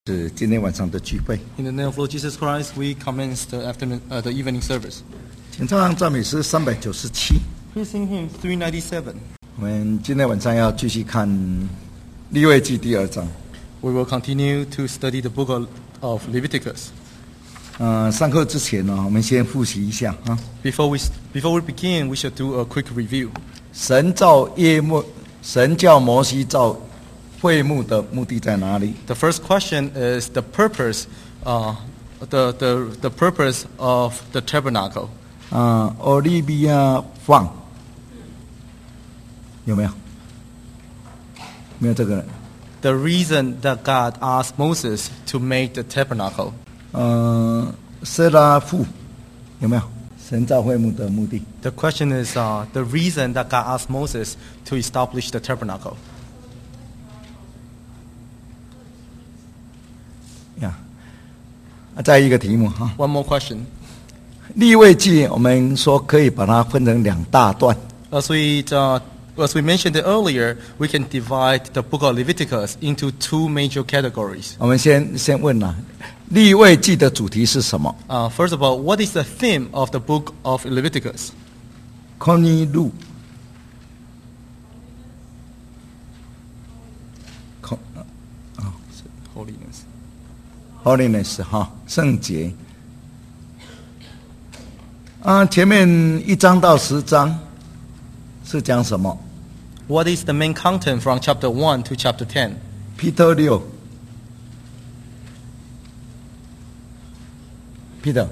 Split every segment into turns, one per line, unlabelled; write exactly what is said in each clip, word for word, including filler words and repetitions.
是今天晚上的聚会。
In the name of Lord Jesus Christ, we commence the afternoon, uh, the evening service.
请唱赞美诗三百九十七。
Please sing hymn three ninety-seven.
我们今天晚上要继续看利未记第二章。
We will continue to study the book of, of Leviticus.
呃，上课之前呢，我们先复习一下啊。
Before we before we begin, we should do a quick review.
神造耶幕，神叫摩西造会幕的目的在哪里？
The first question is the purpose, uh, the the the purpose of the tabernacle.
啊、呃，奥利比亚放有没有？没有这个人。
The reason that God asked Moses to make the tabernacle.
呃，色拉夫有没有？神造会幕的目的。
The question is uh, the reason that God asked Moses to establish the tabernacle.
呀，啊，再一个题目哈。
One more question.
利未记我们说可以把它分成两大段。
As we uh, as we mentioned earlier, we can divide the book of Leviticus into two major categories.
我们先先问啦，利未记的主题是什么？
Uh, first of all, what is the theme of the book of Leviticus?
康尼路，康
Holiness.
holiness 哈，圣洁。啊，前面一章到十章是讲什么
What is the main content from chapter one to chapter ten?
？Peter 六，Peter，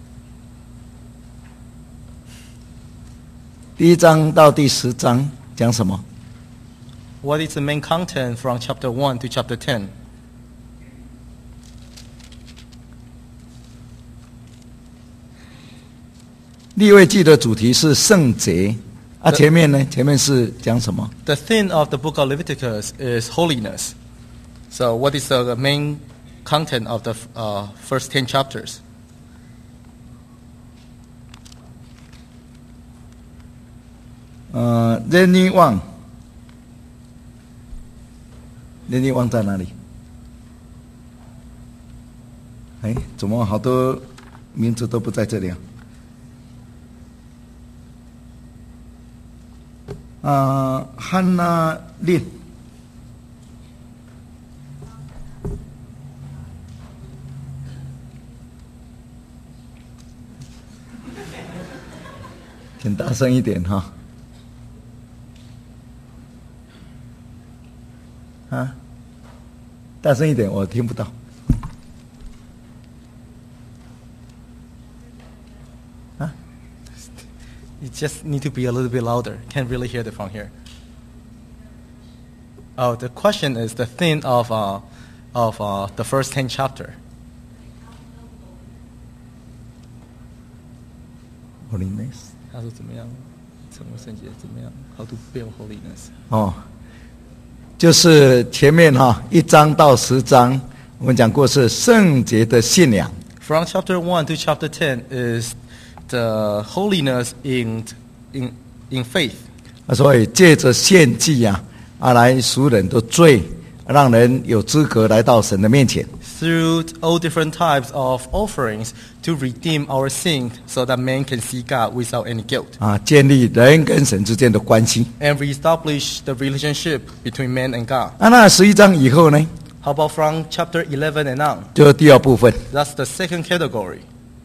第一章到第十章讲什么？
What is the main content from chapter one to chapter ten?
利未记的主题是圣洁，啊，前面呢？前面是讲什么？
The theme of the book of Leviticus is holiness. So, what is the main content of the uh, first ten chapters?
呃，任尼旺，任尼旺在哪里？哎，怎么好多名字都不在这里啊？啊，汉娜琳，请大声一点哈。啊，大声一点，我听不到。啊，
You just need to be a little bit louder. Can't really hear it from here. Oh, the question is the theme of uh, of uh, the first ten chapter.
holiness
他说怎么样成为圣洁？怎么样 ？How to build holiness?
哦，就是前面哈一章到十章，我们讲过是圣洁的信仰。
From chapter one to chapter ten is the holiness in in in faith.
啊，所以借着献祭啊，啊来赎人的罪，让人有资格来到神的面前。
Through all different types of offerings to redeem our sin so that man can see God without any guilt.
啊，建立人跟神之间的关系。
And reestablish the relationship between man and God.
啊，那十一章以后呢，
How about from chapter eleven and on?
就是第二部分。
That's the second category.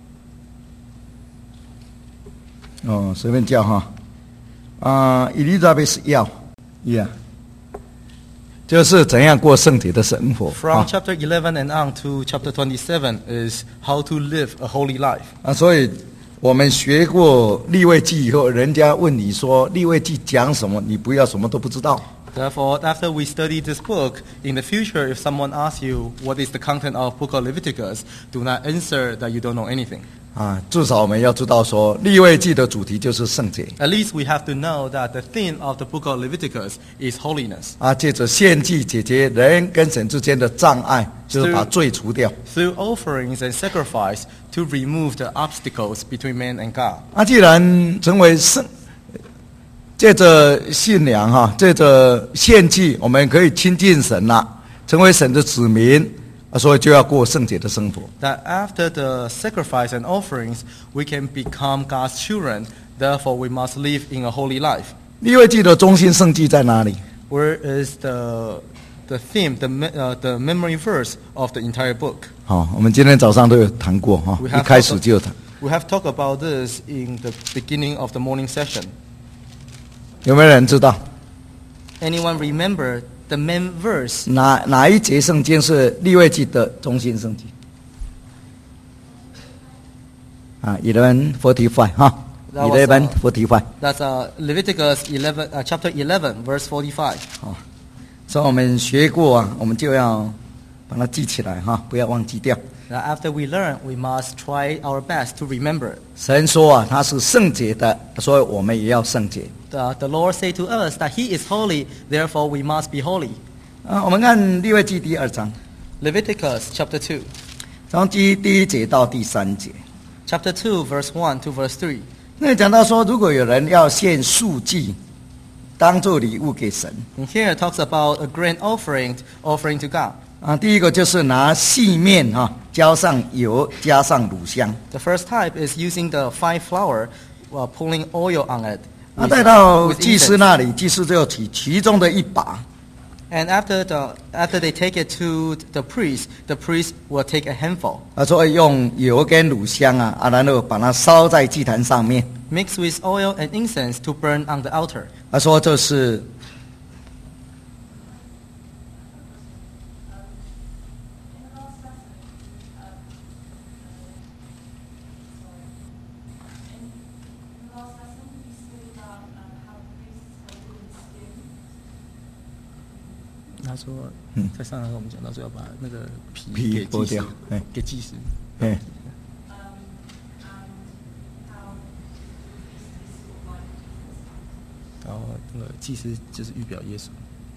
哦，随便叫哈。啊 ，Elizabeth 要，Yeah， 就是怎样过圣洁的生活。
From
啊
chapter eleven and on to chapter twenty-seven is how to live a holy life.
啊，所以我们学过利未记以后，人家问你说利未记讲什么，你不要什么都不知道。
Therefore, after we study this book, in the future, if someone asks you what is the content of book of Leviticus, do not answer that you don't know anything.
啊，至少我们要知道说利未记的主题就是圣洁。
At least we have to know that the theme of the book of Leviticus is holiness.
啊，借着献祭解决人跟神之间的障碍，就是把罪除掉。
Through offerings and sacrifice to remove the obstacles between man and God.
啊，既然成为圣，借着信仰哈，借着献祭，我们可以亲近神啦，成为神的子民啊，所以就要过圣洁的生活。
that after the sacrifice and offerings, we can become God's children. Therefore, we must live in a holy life.
利未记的中心圣句在哪里？
Where is the the theme, the me- uh, the memory verse of the entire book?
好，我们今天早上都有谈过哈，
We
一
have
开始就有谈，
We have talked about this in the beginning of the morning session.
有没有人知道
Anyone remember the main verse?
哪哪一节圣经是利未记的中心圣句？啊 ，eleven forty five 哈
That was,
，eleven
uh,
forty five。
That's uh, Leviticus eleven, uh, chapter eleven, verse forty-five.
好，所以我们学过啊，我们就要把它记起来哈，不要忘记掉。
Now, after we learn, we must try our best to remember.
神说啊，他是圣洁的，所以我们也要圣洁。
The, the Lord said to us that He is holy, therefore we must be holy.
啊，我们看利未记第二章，
Leviticus chapter two,
从第第一节到第三节，
chapter two, verse one to verse three.
那里讲到说，如果有人要献素祭，当做礼物给神
And here it talks about a grain offering, offering to God.
啊，第一个就是拿细面哈、啊，浇上油，加上乳香，
The first type is using the fine flour, while pouring oil on it.
啊，
with-
带到
with
祭司
incense.
那里，祭司就取其中的一把，
And after the after they take it to the priest, the priest will take a handful,
啊，所以用油跟乳香啊，啊，然后把它烧在祭坛上面，
mix with oil and incense to burn on the altar.
他说这是
他说，
嗯
在上堂我们讲到说要把那个皮
皮
给祭司
剥掉，哎
给祭司。
哎。
然后那个祭司就是预表耶稣。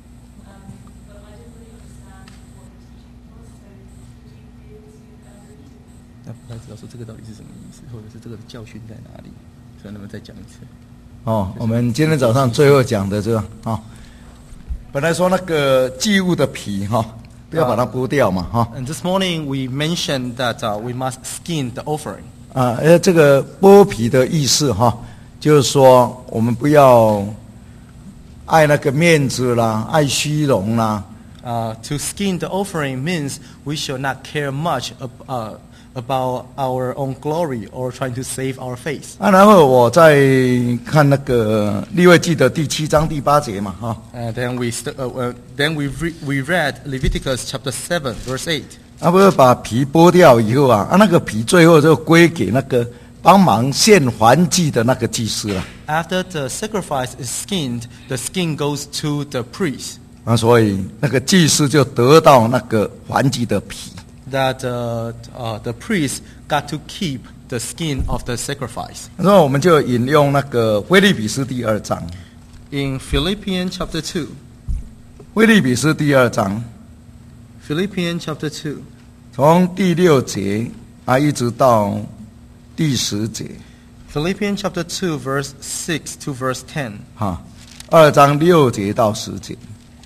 那不太知道说这个到底是什么意思，或者是这个的教训在哪里，所以能不能再讲一次？
哦，我们今天早上最后讲的这个啊、哦，本来说那个祭物的皮哈、哦，不要把它剥掉嘛哈、
And this morning we mentioned that uh, we must skin the offering.
啊，呃，这个剥皮的意思哈、就是说我们不要爱那个面子啦，爱虚荣啦，
Uh, to skin the offering means we should not care much ab- uh, about our own glory or trying to save our face.
啊，然后我再看那个利未记的第七章第八节嘛哈、
And then we st- uh, uh, then we re- we read Leviticus chapter seven verse eight.
啊，不是把皮剥掉以后啊，啊，那个皮最后就归给那个帮忙献燔祭的那个祭司了。
After the sacrifice is skinned, the skin goes to the priest.
啊，所以那个祭司就得到那个燔祭的皮。
That uh, uh, the priest got to keep the skin of the sacrifice.
然后我们就引用那个腓立比书第二章，
In Philippians chapter two,
腓立比书第二章
Philippians chapter two,
从第六节啊一直到第十节，
Philippians chapter two, verse six to verse ten.
哈，二章六节到十节，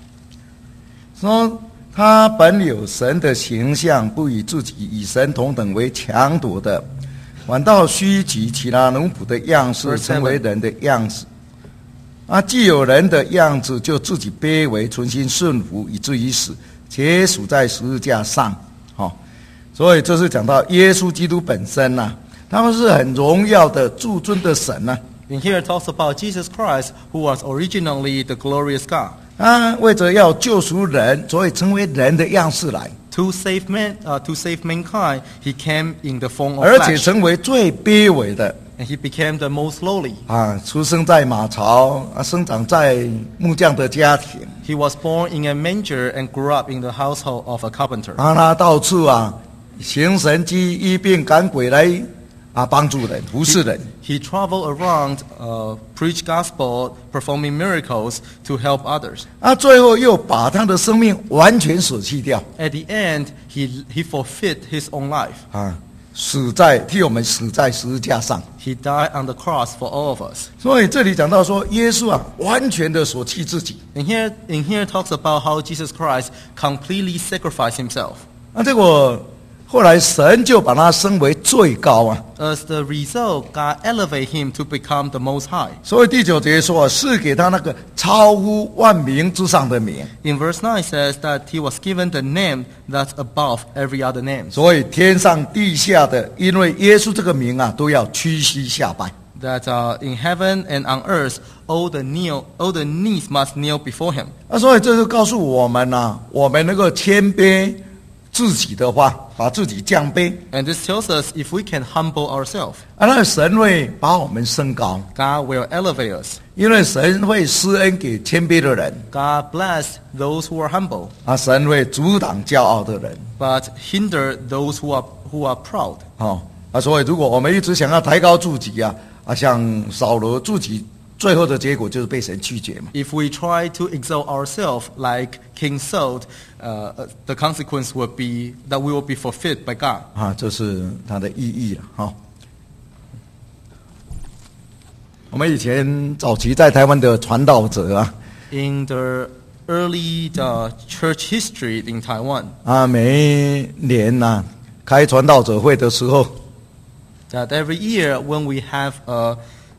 说他本有神的形象，不以自己与神同等为强夺的，反倒虚举其他奴仆的样式，
Verse seven
成为人的样式。啊，既有人的样子，就自己卑微，存心顺服，以至于死，且死在十字架上。好、所以这是讲到耶稣基督本身呐、他们是很荣耀的、至尊的神呐、
And here it talks about Jesus Christ, who was originally the glorious God.
他为着要救赎人，所以成为人的样式来，
To save man, uh, to save mankind, he came in the form of
而且
flesh,
成为最卑微的
and he became the most lowly.
啊，出生在马槽啊，生长在木匠的家庭
He was born in a manger and grew up in the household of a carpenter.
啊，他到处啊行神迹、医病、赶鬼来啊帮助人、服侍人。
He traveled around, uh, preach gospel, performing miracles to help others.
啊，最后又把他的生命完全舍弃掉
At the end, he he forfeit his own life.
啊，死在替我们死在十字架上。
He died on the cross for all of us.
所以这里讲到说，耶稣啊，完全的舍弃自己
And here, in here it talks about how Jesus Christ completely sacrificed himself.
啊，结果后来神就把他升为最高啊。
As the result, God elevated him to become the Most High.
所以第九节说啊，是给他那个超乎万名之上的名。
In verse nine says that he was given the name that's above every other name.
所以天上地下的，因为耶稣这个名啊，都要屈膝下拜。
That uh, in heaven and on earth, all the kneel, all the knees must kneel before him.
啊，所以这就告诉我们呐、啊，我们能够谦卑自己的话，把自己降卑，
And this tells us if we can humble ourselves,
啊，那神会把我们升高，
God will elevate us.
因为神会施恩给谦卑的人，
God bless those who are humble,
啊，神会阻挡骄傲的人，
but hinder those who are who are proud.
哦，啊，所以如果我们一直想要抬高自己啊，啊，像扫罗自己，最后的结果就是被神拒绝嘛。
If we try to exalt ourselves like King Saul, uh, the consequence would be that we will be fulfilled by God.
啊，这是它的意义了哈、哦。我们以前早期在台湾的传道者啊，
In the early the church history in Taiwan,
啊，每一年呐、啊、开传道者会的时候，
that every year when we have a,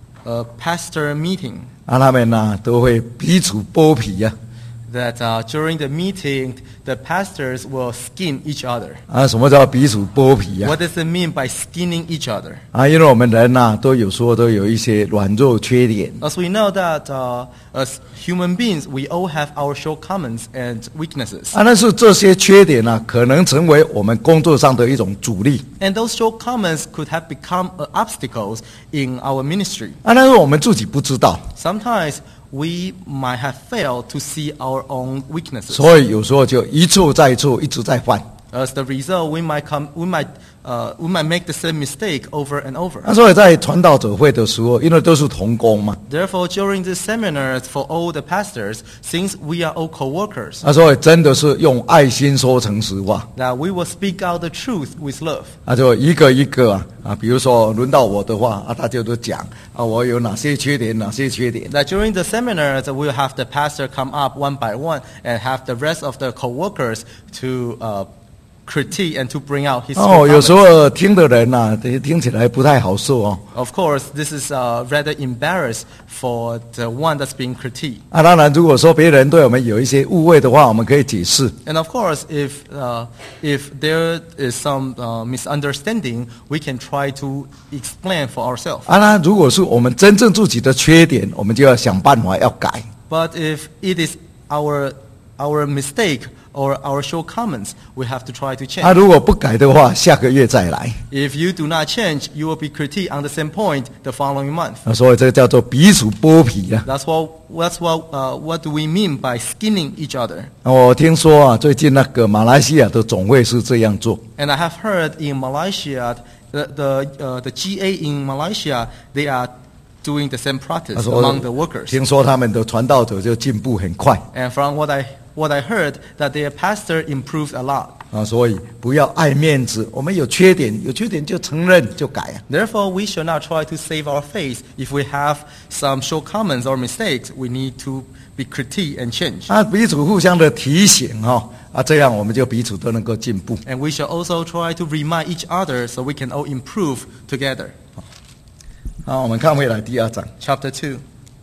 a pastor meeting,
啊，他们呐、啊、都会彼此剥皮呀、
that uh, during the meeting, the pastors will skin each other.
啊。啊，什么叫彼此剥皮呀、
What does it mean by skinning each other?
啊？因为我们人呐、啊、都有时候都有一些软弱缺点，
As we know that uh, as human beings, we all have our shortcomings and weaknesses.
啊，但是这些缺点呢、啊，可能成为我们工作上的一种阻力。
And those shortcomings could have become uh, obstacles in our ministry.
啊，但是我们自己不知道，
Sometimes we might have failed to see our own weaknesses.
所以有时候就一错再错，一直在犯。
As the result, we might come, we might, uh, we might make the same mistake over and over.
啊，所以在传道者会的时候，因为都是同工嘛，
Therefore, during the seminars for all the pastors, since we are all co-workers,
啊，所以真的是用爱心说诚实话。
that we will speak out the truth with love.
啊，就一个一个啊啊，比如说轮到我的话啊，他就都讲啊，我有哪些缺点，哪些缺点。
That during the seminars, we'll have the pastor come up one by one and have the rest of the co-workers to uh, critique and to bring out his
哦，有时
shortcomings.
候听的人呐、啊，听起来不太好受哦。
Of course, this is uh, rather embarrassed for the one that's being critiqued.
啊，当然，如果说别人对我们有一些误会的话，我们可以解释。
And of course, if uh, if there is some uh, misunderstanding, we can try to explain for ourselves.
啊，那如果是我们真正自己的缺点，我们就要想办法要改。
But if it is our our mistake or our shortcomings, we have to try to
啊，
change.
如果不改的话，下个月再来。
If you do not change, you will be critiqued on the same point the following month.
啊，所以这个叫做彼此剥皮啊。
That's what that's what uh, what do we mean by skinning each other?
啊我听说啊，最近那个马来西亚的总会是这样做。
And I have heard in Malaysia, the the uh, the G A in Malaysia, they are doing the same
他
practice
说
among the workers.
听说他们的传道者就进步很快
And from what I what I heard, that their pastor improved a lot.
啊，所以不要爱面子，我们有缺点，有缺点就承认就改啊。
Therefore, we should not try to save our face. If we have some shortcomings or mistakes, we need to be critiqued and change.
啊，彼此互相的提醒哈、哦，啊，这样我们就彼此都能够进步。
And we should also try to remind each other so we can all improve together.
好，我们看回来第二章，
Chapter two.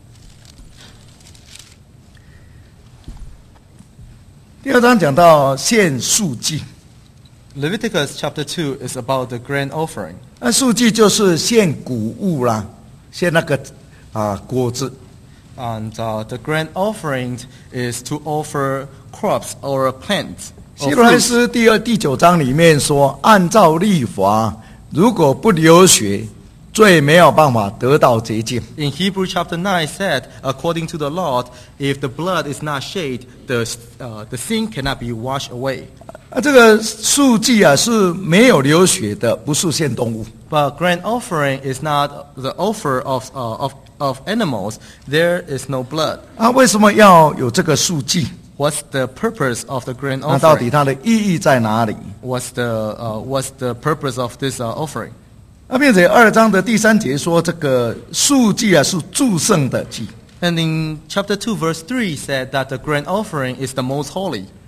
第二章讲到献素祭，
Leviticus chapter two is about the grain offering.
那素祭就是献谷物啦，献那个啊果子。
And uh, the grain offering is to offer crops or plants.
希
Or
伯来
fruits.
书第二第九章里面说，按照律法，如果不流血，罪没有办法得到洁净。
In Hebrew chapter nine said, according to the law, if the blood is not shed, the, uh, the sin cannot be washed away.
啊，这个素祭啊是没有流血的，不是献动物。
But grain offering is not the offer of, uh, of, of animals. There is no blood.
啊，为什么要有这个素祭？
What's the purpose of the grain
那到底
offering?
它的意义在哪里？
What's the, uh, what's the purpose of this uh, offering?
啊，并且二章的第三节说，这个素祭啊是祝圣的祭。
And in chapter two, verse three said that the grain offering is the most holy.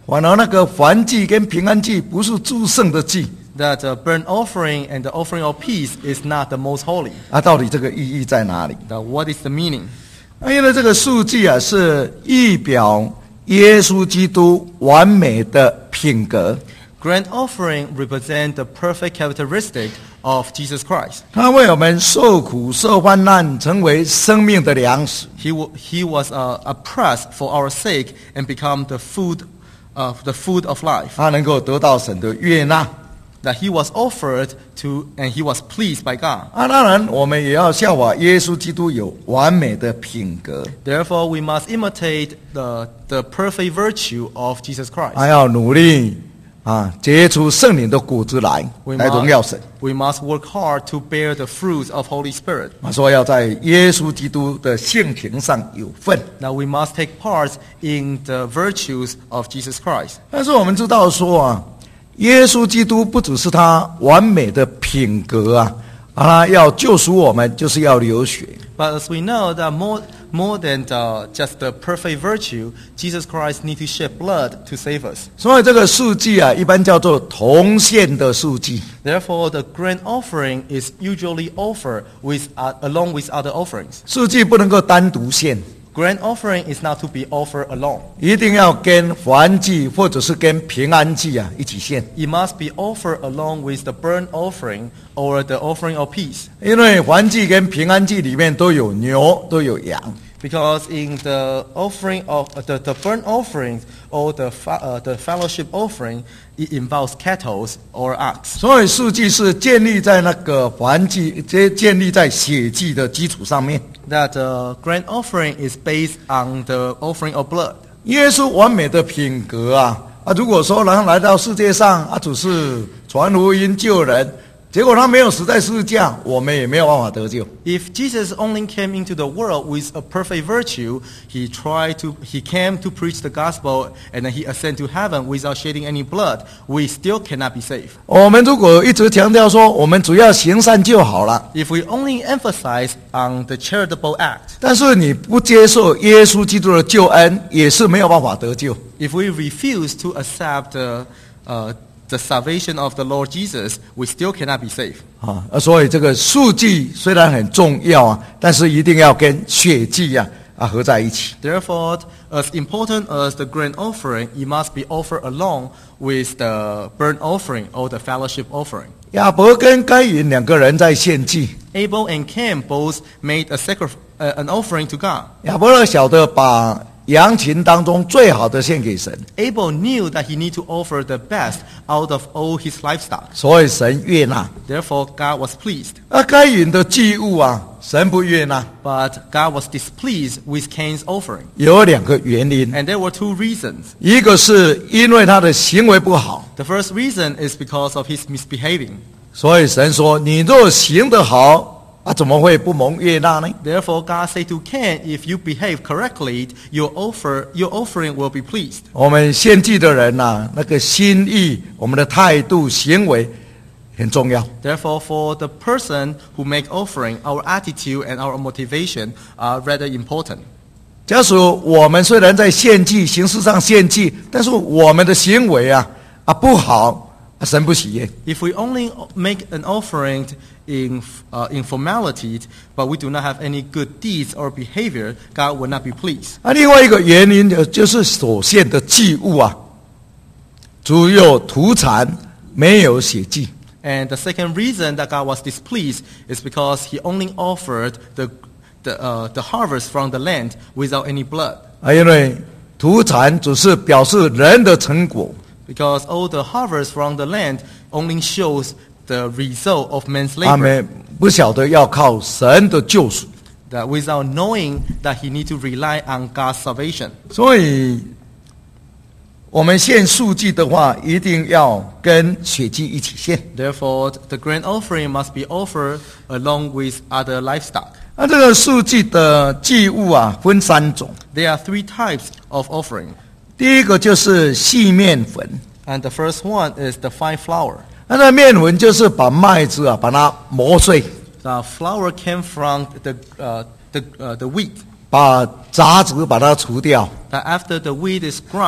反而那个燔祭跟平安祭不是祝圣的祭
that the burnt offering and the offering of peace is not the most holy.
啊，到底这个意义在哪里？
Now, what is the meaning?
啊，因为这个素祭啊是预表耶稣基督完美的品格，
Grant offering represent the perfect characteristic of Jesus Christ.
他为我们受苦受患难，成为生命的粮食。
He, w- he was uh, oppressed for our sake and become the food, uh, the food of life.
他能够得到神的悦纳。
That he was offered to and he was pleased by God.
啊，当然我们也要效法耶稣基督有完美的品格，
Therefore, we must imitate the, the perfect virtue of Jesus Christ.
还要努力啊结出圣灵的果子来，
We
来荣耀神。
We must work hard to bear the fruits of Holy Spirit.
啊，说要在耶稣基督的性情上有份。
Now we must take part in the virtues of Jesus Christ.
但是我们知道说啊，耶稣基督不只是他完美的品格啊，啊，他要救赎我们，就是要流血。
But as we know that more, more than the, just the perfect virtue, Jesus Christ needs to shed blood to save us.
所以这个素祭啊，一般叫做同献的素祭。
Therefore, the grain offering is usually offered with, uh, along with other offerings.
素祭不能够单独献，
Grain offering is not to be offered alone.
一定要跟燔祭或者是跟平安祭啊一起献。
It must be offered along with the burnt offering or the offering of peace.
因为燔祭跟平安祭里面都有牛，都有羊。
Because in the offering of uh, the, the burnt offerings or the fa- uh, the fellowship offering, it involves cattle or ox.
所以素祭是建立在那个燔祭，这建立在血祭的基础上面。
That the grain offering is based on the offering of blood.
耶稣完美的品格啊啊！如果说然后来到世界上啊，只是传福音救人，结果他没有死在十字架，我们也没有办法得救。
If Jesus only came into the world with a perfect virtue, he tried to he came to preach the gospel and then he ascended to heaven without shedding any blood, we still cannot be saved.
我们如果一直强调说我们只要行善就好了，
If we only emphasize on the charitable act,
但是你不接受耶稣基督的救恩，也是没有办法得救。
if we refuse to accept the uh, the salvation of the Lord Jesus, we still cannot be saved.
啊，所以这个素祭虽然很重要啊，但是一定要跟血祭啊啊合在一起。
Therefore, as important as the grain offering, it must be offered along with the burnt offering or the fellowship offering.
亚伯跟该隐两个人在献祭，
Abel and Cain both made a sacrif- uh, an offering to God.
亚伯晓得把羊群当中最好的献给神，
Abel knew that he needed to offer the best out of all his livestock.
所以神悦纳。
Therefore, God was pleased.
而该隐的祭物啊，神不悦纳，
But God was displeased with Cain's offering.
有两个原因，
And there were two reasons.
一个是因为他的行为不好，
The first reason is because of his misbehaving.
所以神说：“你若行得好，啊，怎么会不蒙悦纳呢？”
Therefore, God said to Cain, if you behave correctly, your offer, your offering will be pleased.
我们献祭的人呐、啊，那个心意、我们的态度、行为很重要。
Therefore, for the person who make offering, our attitude and our motivation are rather important.
假使我们虽然在献祭、形式上献祭，但是我们的行为啊啊不好，啊神不喜悦。
If we only make an offering in, uh, in formality, but we do not have any good deeds or behavior, God will not be pleased.
啊，另外一个原因呢，就是所献的祭物啊，只有土产，没有血祭。
And the second reason that God was displeased is because he only offered the, the, uh, the harvest from the land without any blood.
啊，因为土产只是表示人的成果，
Because all the harvest from the land only shows the result of man's
他
labor.
们不晓得要靠神的救赎，
That without knowing that he need to rely on God's salvation.
所以我们献素祭的话，一定要跟血祭一起献。
Therefore, the grain offering must be offered along with other livestock.
那这个素祭的祭物啊，分三种。
There are three types of offering.
第一个就是细面粉，
And the first one is the fine flour.
那那面粉就是把麦子啊，把它磨碎，
The flour came from the, uh, the, uh, the wheat.
把杂质把它除掉，
That after the wheat is ground,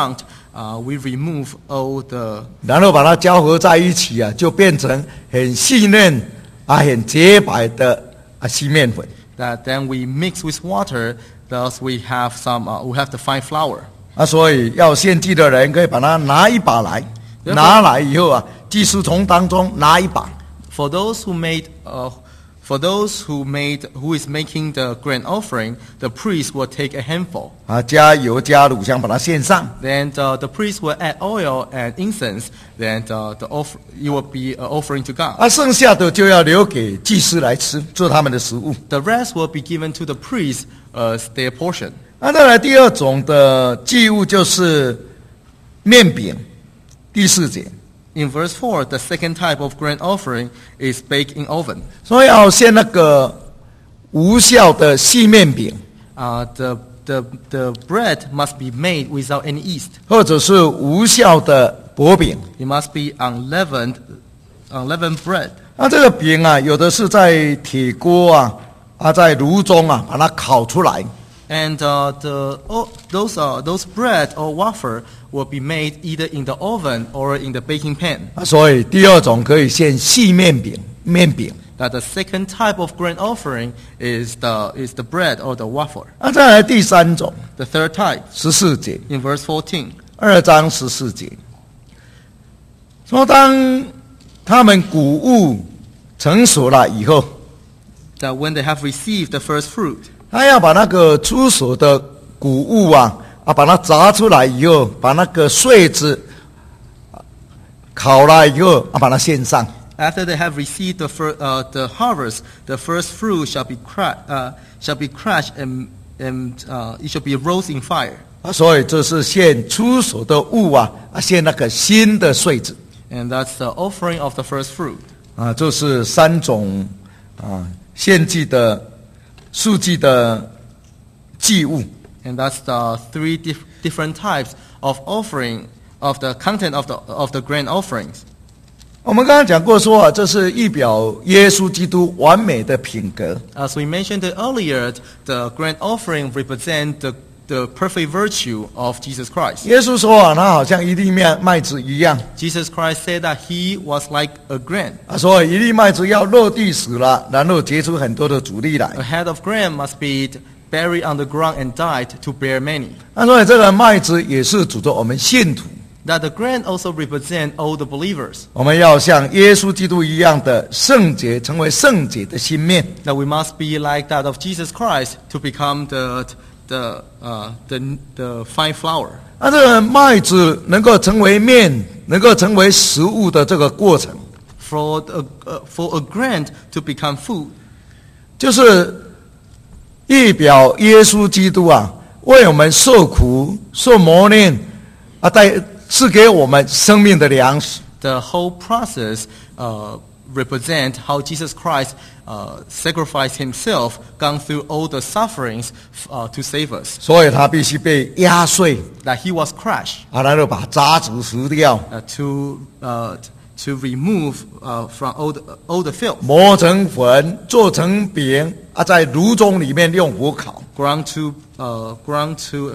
uh, we remove all the
然后把它交合在一起啊，就变成很细嫩啊、很洁白的啊细面粉。
that then we mix with water, thus we have some uh, we have the fine flour.
啊，所以要献祭的人可以把它拿一把来，拿来以后啊，祭司从当中拿一把。
For those who made uh, for those who made who is making the grain offering, the priest will take a handful.
啊，加油加乳香把它献上。
Then uh, the priest will add oil and incense. Then uh, the offer it will be an offering to God.
啊，剩下的就要留给祭司来吃，做他们的食物。
The rest will be given to the priest as their portion.
啊，再来第二种的祭物就是面饼，第四节。
In verse four, the second type of grain offering is baked in oven.
所以要献那个无效的细面饼，
Uh, the, the, the bread must be made without any yeast.
或者是无效的薄饼。
It must be unleavened, unleavened bread.
那这个饼啊，有的是在铁锅啊，啊，在炉中啊，把它烤出来。
And uh, the, oh, those, uh, those bread or wafer will be made either in the oven or in the baking pan.
啊，所以第二种可以献细面饼，面饼。
That the second type of grain offering is the, is the bread or the wafer.
啊，再来第三种，
The third type,
十四节，
in verse fourteen.
二章十四节，说当他们谷物成熟了以后，
That when they have received the first fruit,
他要把那个出熟的谷物啊，啊，把它炸出来以后，把那个穗子烤了以后，啊，把它献上。
after they have received the, fir- uh, the harvest, the first fruit shall be, cra- uh, shall be crushed and, and uh, it shall be roasted in fire.
啊，所以这是献出熟的物啊，啊，献那个新的穗子
And that's the offering of the first fruit.
啊，这是三种啊献祭的素祭的祭物。
And that's the three dif- different types of offering of the content of the, of the grain offerings.
我们刚刚讲过说啊，这是预表耶稣基督完美的品格。
As we mentioned earlier, the grain offering represents the, the perfect virtue of Jesus Christ.
耶稣说啊，他好像一粒麦麦子一样
Jesus Christ said that he was like a grain.
啊，所以一粒麦子要落地死了，然后结出很多的主粒来。
A head of grain must be buried on the ground and died to bear many.
那所以这个麦子也是指着我们信徒，
That the grain also represents all the believers.
我们要像耶稣基督一样的圣洁，成为圣洁的新面。
That we must be like that of Jesus Christ to become the the uh, the the fine flour.
那这个麦子能够成为面，能够成为食物的这个过程，
For a, uh, for a grain to become food,
就是预表耶稣基督啊，为我们受苦、受磨练啊，带赐给我们生命的粮食。
the whole process uh, represent how Jesus Christ uh, sacrificed himself, gone through all the sufferings uh, to save us.
所以他必须被压碎，
That he was crushed
啊，然后把渣子除掉，
uh, to uh, to remove uh, from all the, all the filth,
磨成粉，做成饼啊，在炉中里面用火烤。
ground to uh, ground to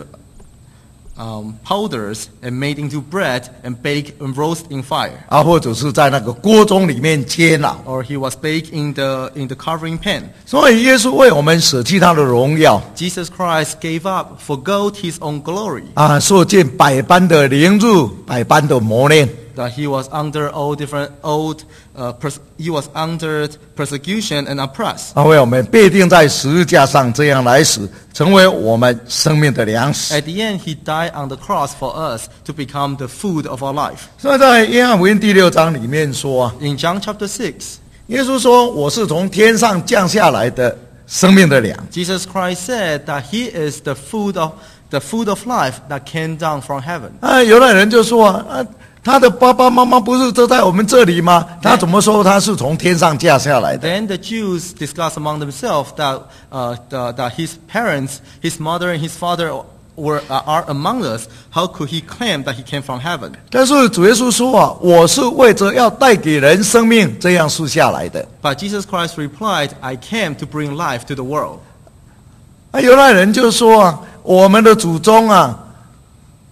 um, powders and made into bread and baked and roasted in fire.
啊，或者是在那个锅中里面煎熬。
Or he was baked in the in the covering pan.
所以耶稣为我们舍弃他的荣耀
Jesus Christ gave up, forgot his own glory.
啊，受尽百般的凌辱，百般的磨练。
That he was under all different old, uh, pers- he was under persecution and oppressed.
啊，为我们被钉在十字架上，这样来死，成为我们生命的粮食。
At the end, he died on the cross for us to become the food of our life.
所以在约翰福音第六章里面说啊，
In John chapter six,
耶稣说：“我是从天上降下来的生命的粮。
Jesus Christ said that he is the food of the food of life that came down from heaven. ”
啊，有的人就说啊，啊，他的爸爸妈妈不是都在我们这里吗？他怎么说他是从天上降下来的？
Then the Jews discussed among themselves that uh, the, that his parents, his mother and his father were uh, are among us. How could he claim that he came from heaven?
但是主耶稣说啊，我是为着要带给人生命，这样树下来的。
But Jesus Christ replied, "I came to bring life to the world."
啊，有的人就说啊，我们的祖宗啊，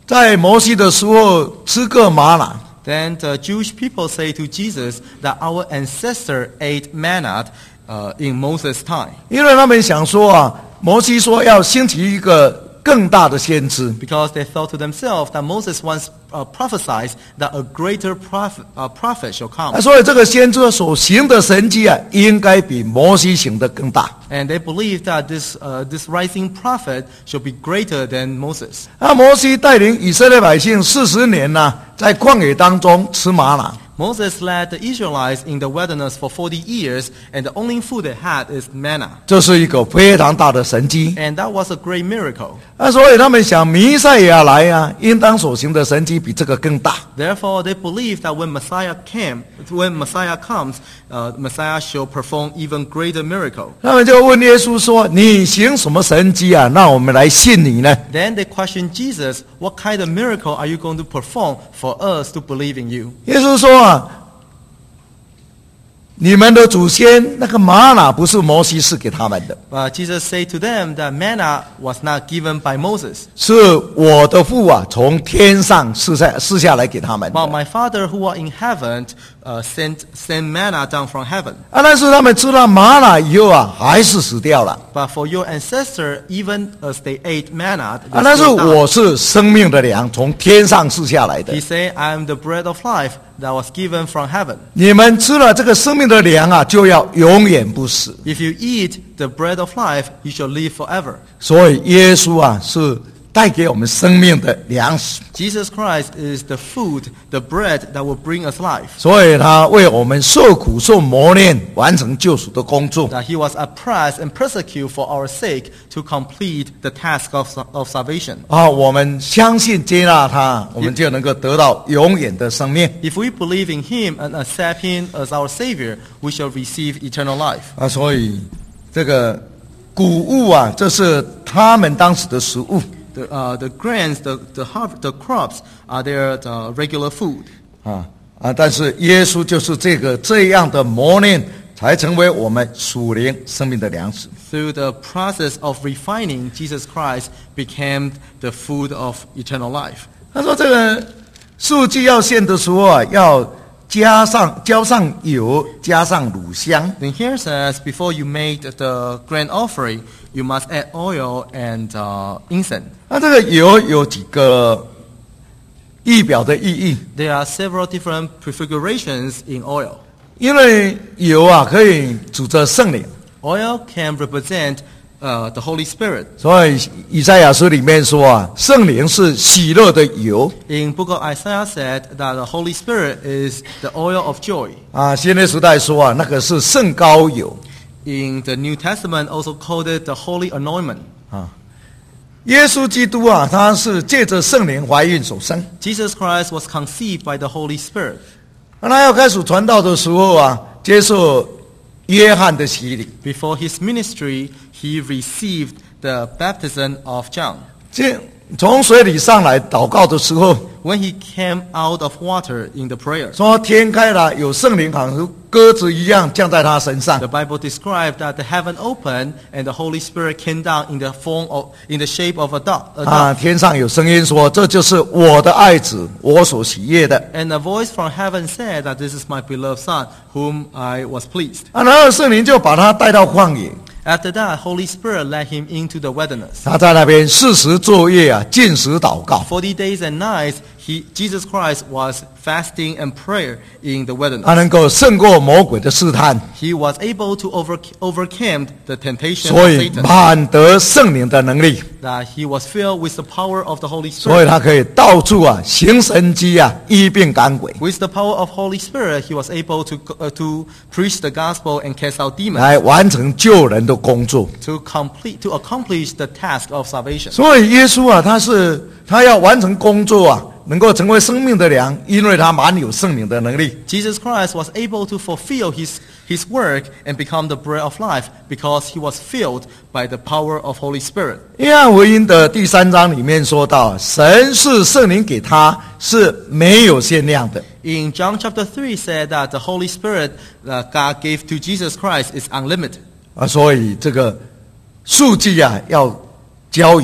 在摩西的时候吃过玛拿，
Then the Jewish people say to Jesus that our ancestor ate manna uh, in Moses' time.
因为他们想说啊，摩西说要兴起一个更大的先知，
Because they thought to themselves that Moses once uh, prophesied that a greater prophet, uh, prophet shall come.
啊，所以这个先知所行的神迹啊，应该比摩西行的更大。
And they believed that this, uh, this rising prophet shall be greater than Moses.
啊，摩西带领以色列百姓四十年呢、啊，在旷野当中吃玛拿。
Moses led the Israelites in the wilderness for forty years, and the only food they had is manna.
这是一个非常大的神迹。
And that was a great miracle.
啊，所以他们想弥赛亚来啊，应当所行的神迹比这个更大。
Therefore, they believed that when Messiah came, when Messiah comes, uh, Messiah shall perform even greater miracle.
他们就问耶稣说：“你行什么神迹啊？让我们来信你呢？”
Then they questioned Jesus, what kind of miracle are you going to perform for us to believe in you?
耶稣说啊，你们的祖先那个玛拿不是摩西赐给他们的，
But Jesus said to them that manna was not given by Moses,
是我的父啊从天上赐下赐下来给他们的。
but my Father who are in heaven uh, sent, sent manna down from heaven.
啊，但是他们吃了玛拿以后啊，还是死掉了。
But for your ancestor, even as they ate manna,
啊，
they
但是
still died.
我是生命的粮，从天上赐下来的
He。said, I am the bread of life that was given from heaven.
你们吃了这个生命的粮啊，就要永远不死。
If you eat the bread of life, you shall live forever.
所以耶稣啊，是带给我们生命的粮食。
Jesus Christ is the food, the bread that will bring us life.
所以他为我们受苦受磨练，完成救赎的工作。
That he was oppressed and persecuted for our sake to complete the task of, of salvation.
啊，我们相信接纳他，我们就能够得到永远的生命。
If we believe in him and accept him as our Savior, we shall receive eternal life.
啊，所以这个谷物啊，这是他们当时的食物。
The, uh, the grains, the, the, harv- the crops are their uh, regular food.
啊啊！但是耶稣就是这个这样的磨练，才成为我们属灵生命的粮食。
Through the process of refining, Jesus Christ became the food of eternal life.
他说这个素祭要献的时候啊，要加上浇上油，加上乳香。
Then here says, before you make the grain offering, you must add oil and uh, incense.
那这个油有几个意表的意义？
There are several different prefigurations in oil.
因为油啊可以指着圣灵，
Oil can represent uh, the Holy Spirit.
所以以赛亚书里面说啊，圣灵是喜乐的油
In book of Isaiah said that the Holy Spirit is the oil of joy.
啊。新约时代说啊，那个是圣膏油
In the New Testament also called it the holy anointment.
啊。耶稣基督啊，他是借着圣灵怀孕所生。
Jesus Christ was conceived by the Holy Spirit.
那他要开始传道的时候啊，接受约翰的洗礼。
Before his ministry, he received the baptism of John.
这从水里上来祷告的时候，
When he came out of water in the prayer,
说天开了，有圣灵好像鸽子一样降在他身上
the。Bible described that the heaven opened and the Holy Spirit came down in the form of, in the shape of a dove. A
啊，
dove.
天上有声音说：“这就是我的爱子，我所喜悦的。
And a voice from heaven said that this is my beloved Son, whom I was pleased. ”
啊，然后圣灵就把他带到旷野，
After that, Holy Spirit led him into the wilderness.
他在那边四十昼夜啊，禁食祷告。
Forty days and nights, he, Jesus Christ was fasting and prayer in the
他
wilderness.
能够胜过魔鬼的试探，
He was able to over, overcome the temptation
所
of
以
Satan.
满得圣灵的能力，
That he was filled with the power of the Holy
所以
Spirit.
他可以到处啊行神迹啊，医病赶鬼，
With the power of Holy Spirit, he was able to uh, to preach the gospel and cast out demons.
来完成救人的工作。
To complete, to accomplish the task of salvation.
所以耶稣啊，他是他要完成工作啊，能够成为生命的粮，因为他满有圣灵的能力。
Jesus Christ was able to fulfill his, his work and become the bread of life because he was filled by the power of Holy Spirit.
约翰福音的第三章里面说到，神是圣灵给他是没有限量的。
In John chapter three said that the Holy Spirit that God gave to Jesus Christ is unlimited.
啊，所以这个素祭啊要浇油，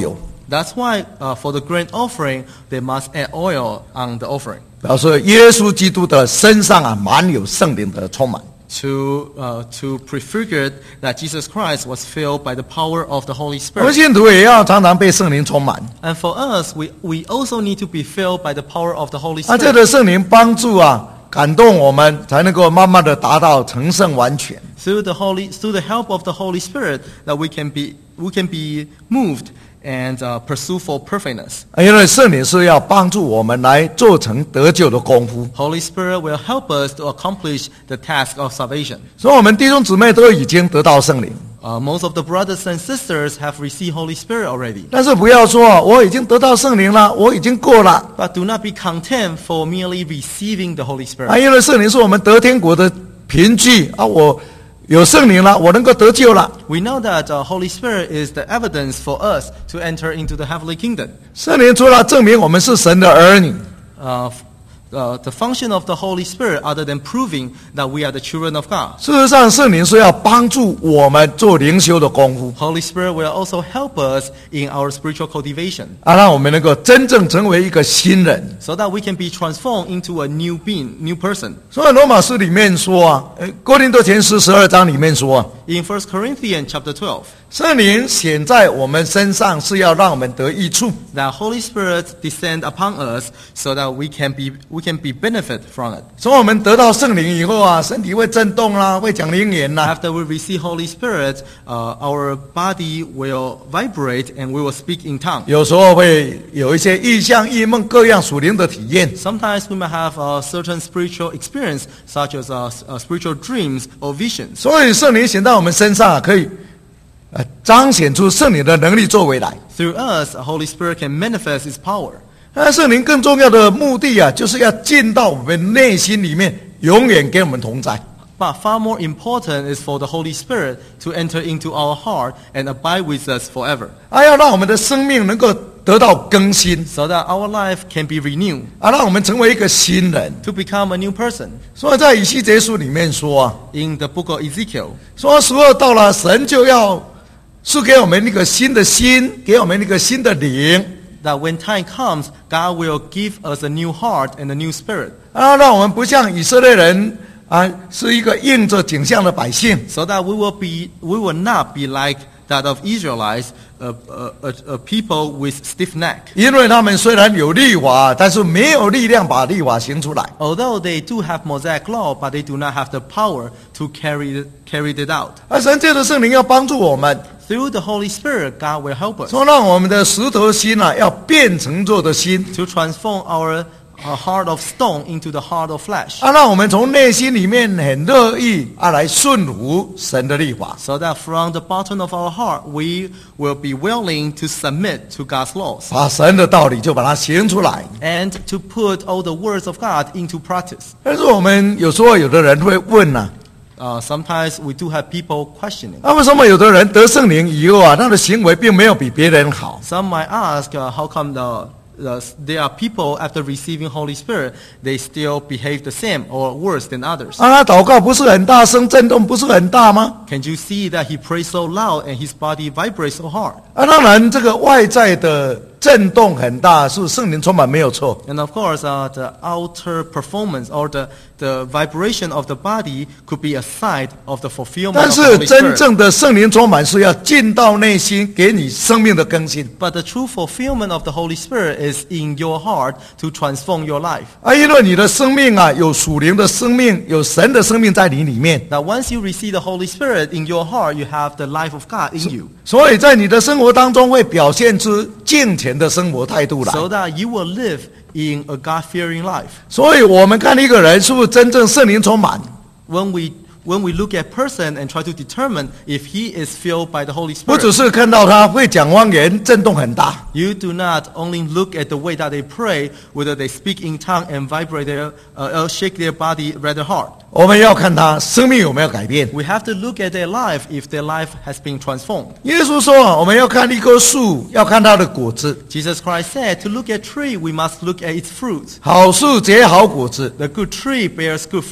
That's why uh, for the grain offering, they must add oil on the offering
表示耶稣基督的身上啊满有圣灵的充满。
to uh, to prefigure that Jesus Christ was filled by the power of the Holy
我们
Spirit.
信徒也要常常被圣灵充满，
And for us, we, we also need to be filled by the power of the Holy
啊，这
Spirit.
个圣灵帮助啊感动我们，才能够慢慢的达到成圣完全。
Through the Holy, through the help of the Holy Spirit, that we can be we can be moved and uh, pursue for perfectness.
啊因为圣灵是要帮助我们来做成得救的功夫，
Holy Spirit will help us to accomplish the task of salvation.
所以我们弟兄姊妹都已经得到圣灵。
Uh, most of the brothers and sisters have received Holy Spirit already.
但是不要说我已经得到圣灵了，我已经过了
But do not be content for merely receiving the Holy
啊！
Spirit.
因为圣灵是我们得天国的凭据啊，我有圣灵了，我能够得救了。
We know that uh, Holy Spirit is the evidence for us to enter into the heavenly kingdom.
圣灵除了证明我们是神的儿女，
Uh, f- uh, the function of the Holy Spirit, other than proving that we are the children of God.
事实上圣灵是要帮助我们做灵修的功夫
Holy Spirit will also help us in our spiritual cultivation,
啊，让我们能够真正成为一个新人。
so that we can be transformed into a new being, new person.
所以罗马书里面说啊，呃哥林多前书十二章里面说啊，
In First Corinthians chapter twelve,
圣灵显在我们身上是要让我们得益处。
that Holy Spirit descend upon us so that we can be we can be benefit from it.
所以我们得到圣灵以后啊，身体会震动啦，会讲灵言啦。
After we receive Holy Spirit, uh, our body will vibrate and we will speak in tongues.
有时候会有一些异象、异梦各样属灵的体验。
Sometimes we might have a certain spiritual experience, such as uh, s- uh, spiritual dreams or visions.
所以圣灵显在我们身上啊，可以呃彰显出圣灵的能力作为来。
Through us, the Holy Spirit can manifest His power.
那圣灵更重要的目的啊，就是要进到我们内心里面，永远跟我们同在。
But far more important is for the Holy Spirit to enter into our heart and abide with us forever,
啊，要让我们的生命能够得到更新，
so that our life can be renewed
啊，让我们成为一个新人。
to become a new person.
所以在以西结书里面说啊，
In the book of Ezekiel,
说时候到了，神就要赐给我们一个新的心，给我们一个新的灵，
that when time comes, God will give us a new heart and a new spirit,
啊，让我们不像以色列人啊，是一个应着景象的百姓，
so that we will be, we will not be like that of Israelites, a, a, a, a people with stiff neck.
因为他们虽然有律法，但是没有力量把律法行出来。
Although they do have Mosaic law, but they do not have the power to carry it, carry it out.
而神借着圣灵要帮助我们，
Through the Holy Spirit, God will help us
说让我们的石头心啊，要变成做的心，
to transform our, our heart of stone into the heart of flesh,
啊，让我们从内心里面很乐意啊来顺服神的律法。
so that from the bottom of our heart, we will be willing to submit to God's laws
把神的道理就把它行出来。
and to put all the words of God into practice.
但是我们有时候有的人会问呐、
Uh, sometimes we do have people questioning.
啊，为什么有的人得圣灵以后啊，他的行为并没有比别人好？
Some might ask, uh, how come the, the, there are people after receiving Holy Spirit, they still behave the same or worse than others?
啊，他祷告不是很大声，震动不是很大吗？
Can you see that he prays so loud and his body vibrates so hard?
啊，当然这个外在的震动很大，是圣灵充满没有错。
And of course, uh, the outer performance or the, the vibration of the body could be a sign of the fulfillment
但
of the
是
Holy
真
Spirit.
正的圣灵充满是要进到内心，给你生命的更新。
But the true fulfillment of the Holy Spirit is in your heart to transform your life.
啊，因为你的生命啊，有属灵的生命，有神的生命在你里面，
That once you receive the Holy Spirit in your heart, you have the life of God in you.
所以在你的生活当中会表现出敬虔的生活态度来。
So that you will live in a God-fearing life.
所以我们看一个人是不是真正圣灵充满，
When we when we look at person and try to determine if he is filled by the Holy
不只
Spirit,
是看到他会讲方言，震动很大，
you do not only look at the way that they pray, whether they speak in tongue and vibrate their, uh, uh, shake their body rather hard.
我们要看他生命有没有改变。
We have to look at their life if their life has been transformed.
耶稣说啊，我们要看一棵树，要看它的果子，
Jesus Christ said, to look at tree, we must look at its fruit.
好树结好果子，
The good tree bears good fruit.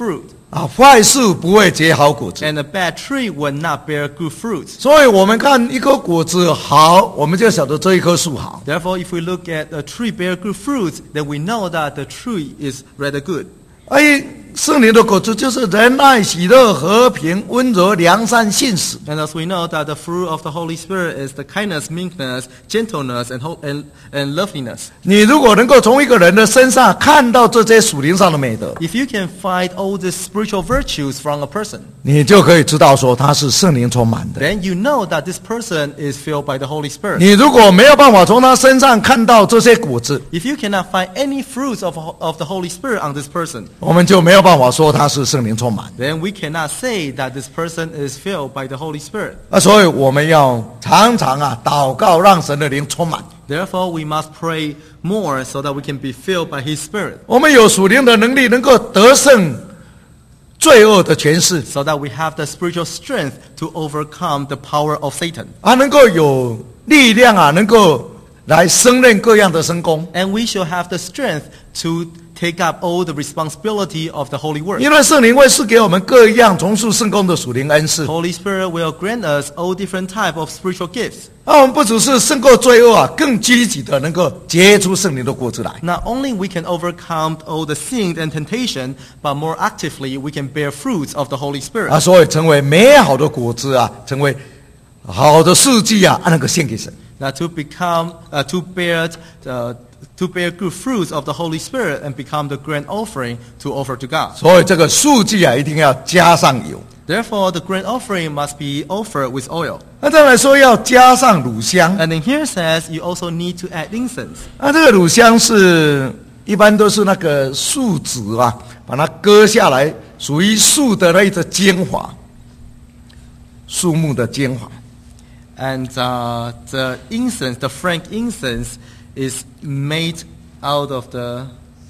啊，坏树不会结好果子。
and a bad tree will not bear good fruits.
所以我们看一颗果子好，我们就晓得这一棵树好。
Therefore, if we look at a tree bear good fruits, then we know that the tree is rather good.
哎，圣灵的果子就是仁爱、喜乐、和平、温柔、良善、信实。
And as we know that the fruit of the Holy Spirit is the kindness, meekness, gentleness, and, ho- and, and loveliness.
你如果能够从一个人的身上看到这些属灵上的美德，
If you can find all these spiritual virtues from a person,
你就可以知道说他是圣灵充满的。
then you know that this person is filled by the Holy Spirit.
你如果没有办法从他身上看到这些果子，
If you cannot find any fruits of, of the Holy Spirit on this person,
我们就没有办法说他是圣灵充满。
then we cannot say that this person is filled by the Holy Spirit.
啊，所以我们要常常啊祷告，让神的灵充满。
Therefore, we must pray more so that we can be filled by His Spirit,
我们有属灵的能力，能够得胜罪恶的权势，
so that we have the spiritual strength to overcome the power of Satan.
啊，能够有力量啊，能够来胜任各样的圣工。
And we shall have the strength to take up all the responsibility of the holy work.
因为圣灵会赐给我们各样从事圣工的属灵恩赐。
Holy Spirit will grant us all different type of spiritual gifts.
啊，我们不只是胜过罪恶啊，更积极的能够结出圣灵的果子来。
Not only we can overcome all the sin and temptation, but more actively we can bear fruits of the Holy Spirit.
啊，所以成为美好的果子啊，成为好的事迹啊，啊，能够献给神。
Now to become, uh, to bear, uh, to bear good fruits of the Holy Spirit and become the grand offering to offer to God.
所以这个素祭啊，一定要加上油。
Therefore, the grand offering must be offered with oil.
那再来说要加上乳香。
And then here says you also need to add incense.
啊，这个乳香是一般都是那个树枝啊，把它割下来，属于树的那一个精华，树木的精华。
And uh, the incense, the frank incense, is made out of the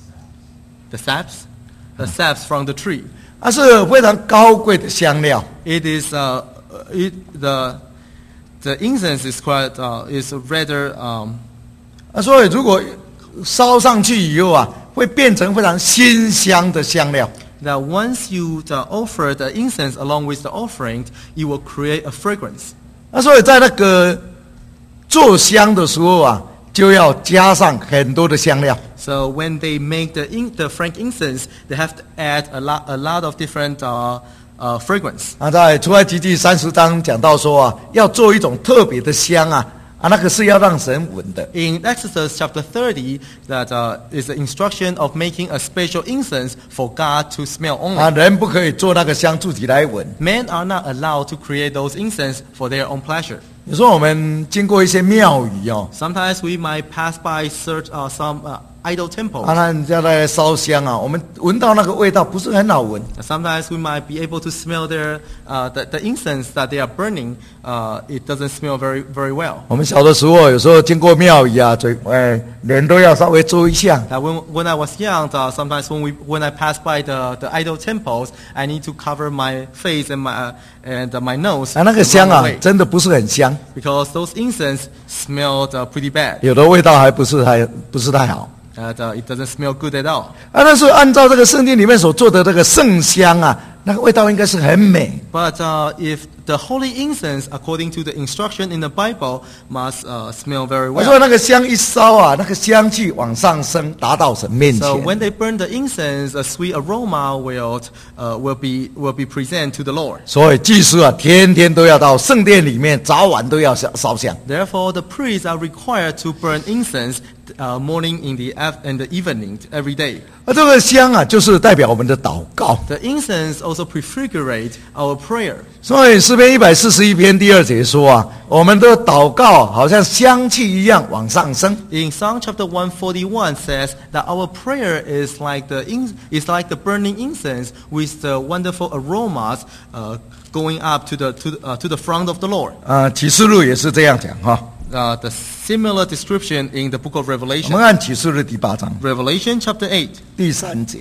the saps, the saps from the tree.
它是非常高贵的香料。
It is uh, it, the the incense is quite uh, is rather um,
啊，所以如果烧上去以后啊，会变成非常馨香的香料。
that once you uh, offer the incense along with the offering, it will create a fragrance.
那所以在那个做香的时候啊，就要加上很多的香料。
So when they make the in, the frank incense, they have to add a lot a lot of different uh, uh, fragrance.
啊，在出埃及记三十章讲到说啊，要做一种特别的香啊，啊，那个是要让神闻的。
In Exodus chapter thirty, that uh, is the instruction of making a special incense for God to smell only.
啊，人不可以做那个香自己来闻。
Men are not allowed to create those incense for their own pleasure.
有时候我们经过一些庙宇哦，
Sometimes we might pass by search, uh, some uh, idol temples.
啊，那人家在烧香啊，我们闻到那个味道不是很好闻。
Sometimes we might be able to smell their uh, the, the incense that they are burning. Uh, it doesn't smell very very well.
我们小的时候，有时候经过庙宇啊，嘴哎脸都要稍微遮一下。
That when when I was young, uh, sometimes when we when I pass by the, the idol temples, I need to cover my face and my uh, and uh, my nose
啊，那个
to
香
run
啊，
away.
真的不是很香，
Because those incense smelled uh, pretty bad.
有的味道还不是还不是太好。
Uh, the, it doesn't smell good at all.
啊，但是按照这个圣经里面所做的这个圣香啊，那个味道应该是很美。
But uh, if the holy incense, according to the instruction in the Bible, must uh, smell very
我说
well.
那个香一烧啊，那个香气往上升，达到神面
So
前。
when they burn the incense, a sweet aroma will uh, will be will be present to the Lord.
所以祭司啊，天天都要到圣殿里面，早晚都要烧烧香。
Therefore, the priests are required to burn incense uh, morning, in the af- and the evening, every day.
而这个香啊，就是代表我们的祷告。
The incense also prefigurate our prayer.
所以诗篇一百四十一篇第二节说啊，我们的祷告好像香气一样往上升。
In Psalm chapter one forty-one says that our prayer is like the in- is like the burning incense with the wonderful aromas uh, going up to the to the, uh, to the front of the Lord.
啊，启示录也是这样讲哈。
Uh, the similar description in the book of
我
Revelation.
们看启示录第八章
Revelation chapter eight.
第三节，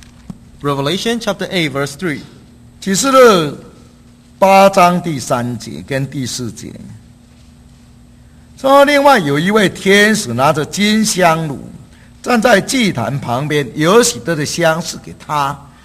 Revelation chapter eight verse three.
启示录八章第三节跟第四节说，另外有一位天使拿着金香炉，站在祭坛旁边，有许多的香是给他，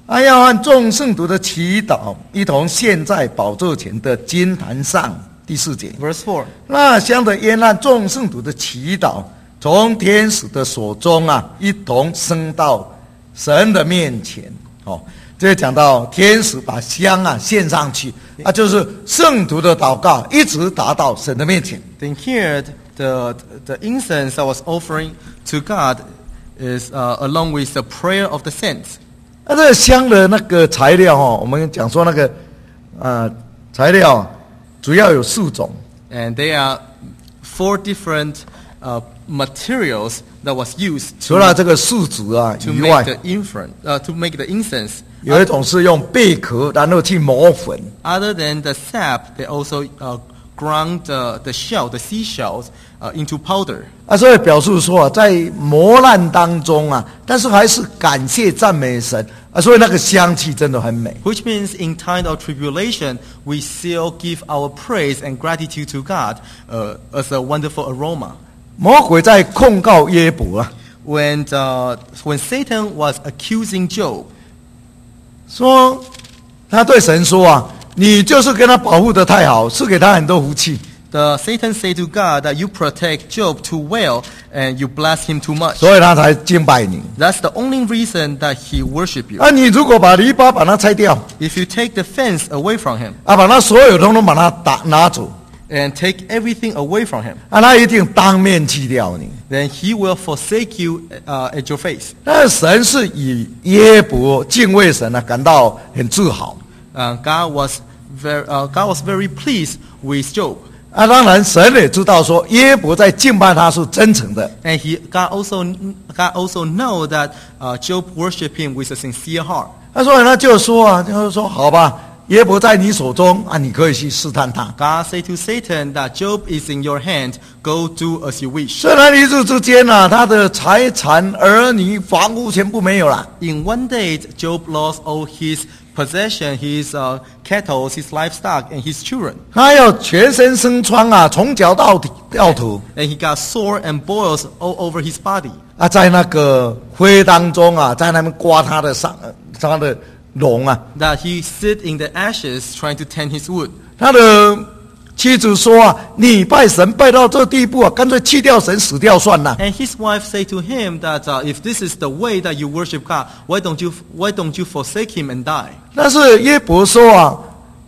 啊，要和众圣徒的祈祷一同献在宝座前的金坛上。第四节，
Verse four.
那香的烟和众圣徒的祈祷，从天使的手中啊，一同升到神的面前。哦，这讲到天使把香啊献上去，啊，就是圣徒的祷告一直达到神的面前。
Then here, the the incense that was offering to God is uh, along with the prayer of the saints.
那、啊、这个香的那个材料哦，我们讲说那个呃材料主要有四种。
And there are four different uh, materials that was used
除
to,
了这个树脂啊
to
以
make
外，
the infant, uh, to make the incense.
有一种是用贝壳，然后去磨粉。
Other than the sap, they also uh, ground the, the shell, the seashells, uh, into powder.
啊，所以表示说啊，在磨难当中啊，但是还是感谢赞美神啊，所以那个香气真的很美。
Which means in time of tribulation, we still give our praise and gratitude to God uh, as a wonderful aroma.
魔鬼在控告约伯啊，
When, uh, when Satan was accusing Job,
说他对神说啊，你就是跟他保护得太好，赐给他很多福气，
the Satan said to God that you protect Job too well and you bless him too much.
所以他才敬拜你。
That's the only reason that he worship you.
啊，你如果把篱笆把它拆掉，
If you take the fence away from him
啊，把他所有通通把它打拿走，
and take everything away from him,
啊，他一定当面弃掉你。
then he will forsake you uh, at your face.
但神是以约伯敬畏神啊感到很自豪。
Uh, God was very, uh, God was very pleased with Job,
啊，当然神也知道说约伯在敬拜他是真诚的。
and he God also God also know that uh, Job worshiped him with a sincere heart.
他所以他就说啊，就是说好吧，约伯在你手中啊，你可以去试探他。
God said to Satan that Job is in your hand. Go do as you wish.
虽然一日之间啊，他的财产、儿女、房屋全部没有了，
In one day, Job lost all his possession, his uh, cattle, his livestock, and his children.
他要全身生疮啊，从脚到底到头
And he got sore and boils all over his body.
啊，在那个灰当中啊，在那边刮他的伤，他的龙啊，
That he sit in the ashes trying to tend his wood.
他的妻子说啊，你拜神拜到这地步啊，干脆弃掉神，死掉算了。
And his wife said to him that uh, if this is the way that you worship God, why don't you why don't you forsake him and die?
但是约伯说啊，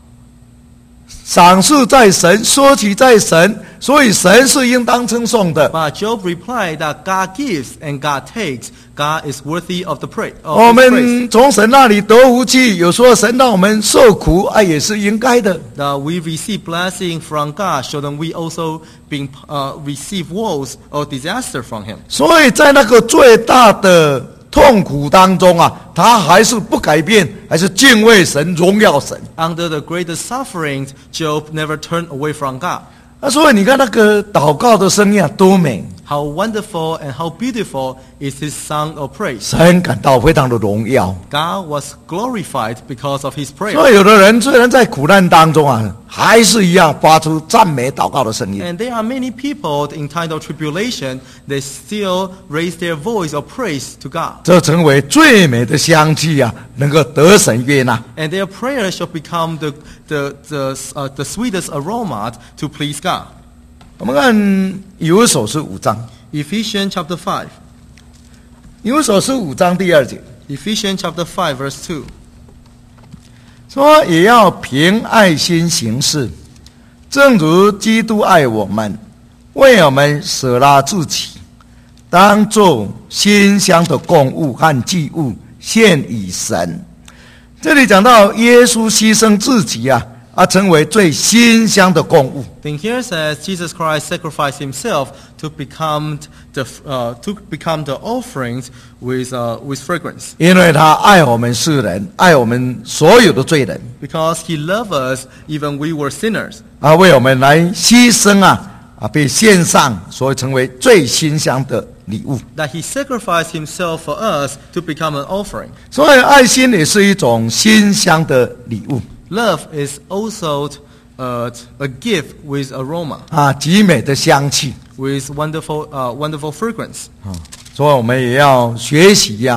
赏赐在神，说起在神，所以神是应当称颂的。
But Job replied that God gives and God takes. God is worthy of the praise.
我们从神那里得福气，有时候神让我们受苦啊，也是应该的。
That we receive blessing from God, shouldn't we also being, uh, receive woes or disaster from Him?
所以在那个最大的痛苦当中啊，他还是不改变，还是敬畏神、荣耀神。
Under the greatest sufferings, Job never turned away from God.
啊，所以你看那个祷告的声音啊，多美！
How wonderful and how beautiful is His song of praise.
神感到非常的荣耀。
God was glorified because of His
所
prayer.
以有的人虽然在苦难当中啊，还是一样发出赞美祷告的声音。
And there are many people in time of tribulation, they still raise their voice of praise to God.
这成为最美的香气啊，能够得神悦纳。
And their prayer shall become the, the, the, uh, the sweetest aroma to please God.
我们看以弗所书五章，
Ephesians chapter five.
以弗所书五章第二节
Ephesians chapter five verse two.
说，也要凭爱心行事，正如基督爱我们，为我们舍了自己，当作馨香的供物和祭物献与神。这里讲到耶稣牺牲自己啊，啊，成为最馨香的供物。
Then here says Jesus Christ sacrificed Himself to become the uh, to become the offerings with uh, with fragrance.
因为他爱我们世人，爱我们所有的罪人，
Because He loved us even we were sinners.
啊，为我们来牺牲啊，啊，被献上，所以成为最馨香的礼物。
That He sacrificed Himself for us to become an offering.
所以爱心也是一种馨香的礼物
Love is also uh, a gift with aroma,
啊，极美的香气
with wonderful uh, wonderful fragrance.
啊。所以我们也要学习呀、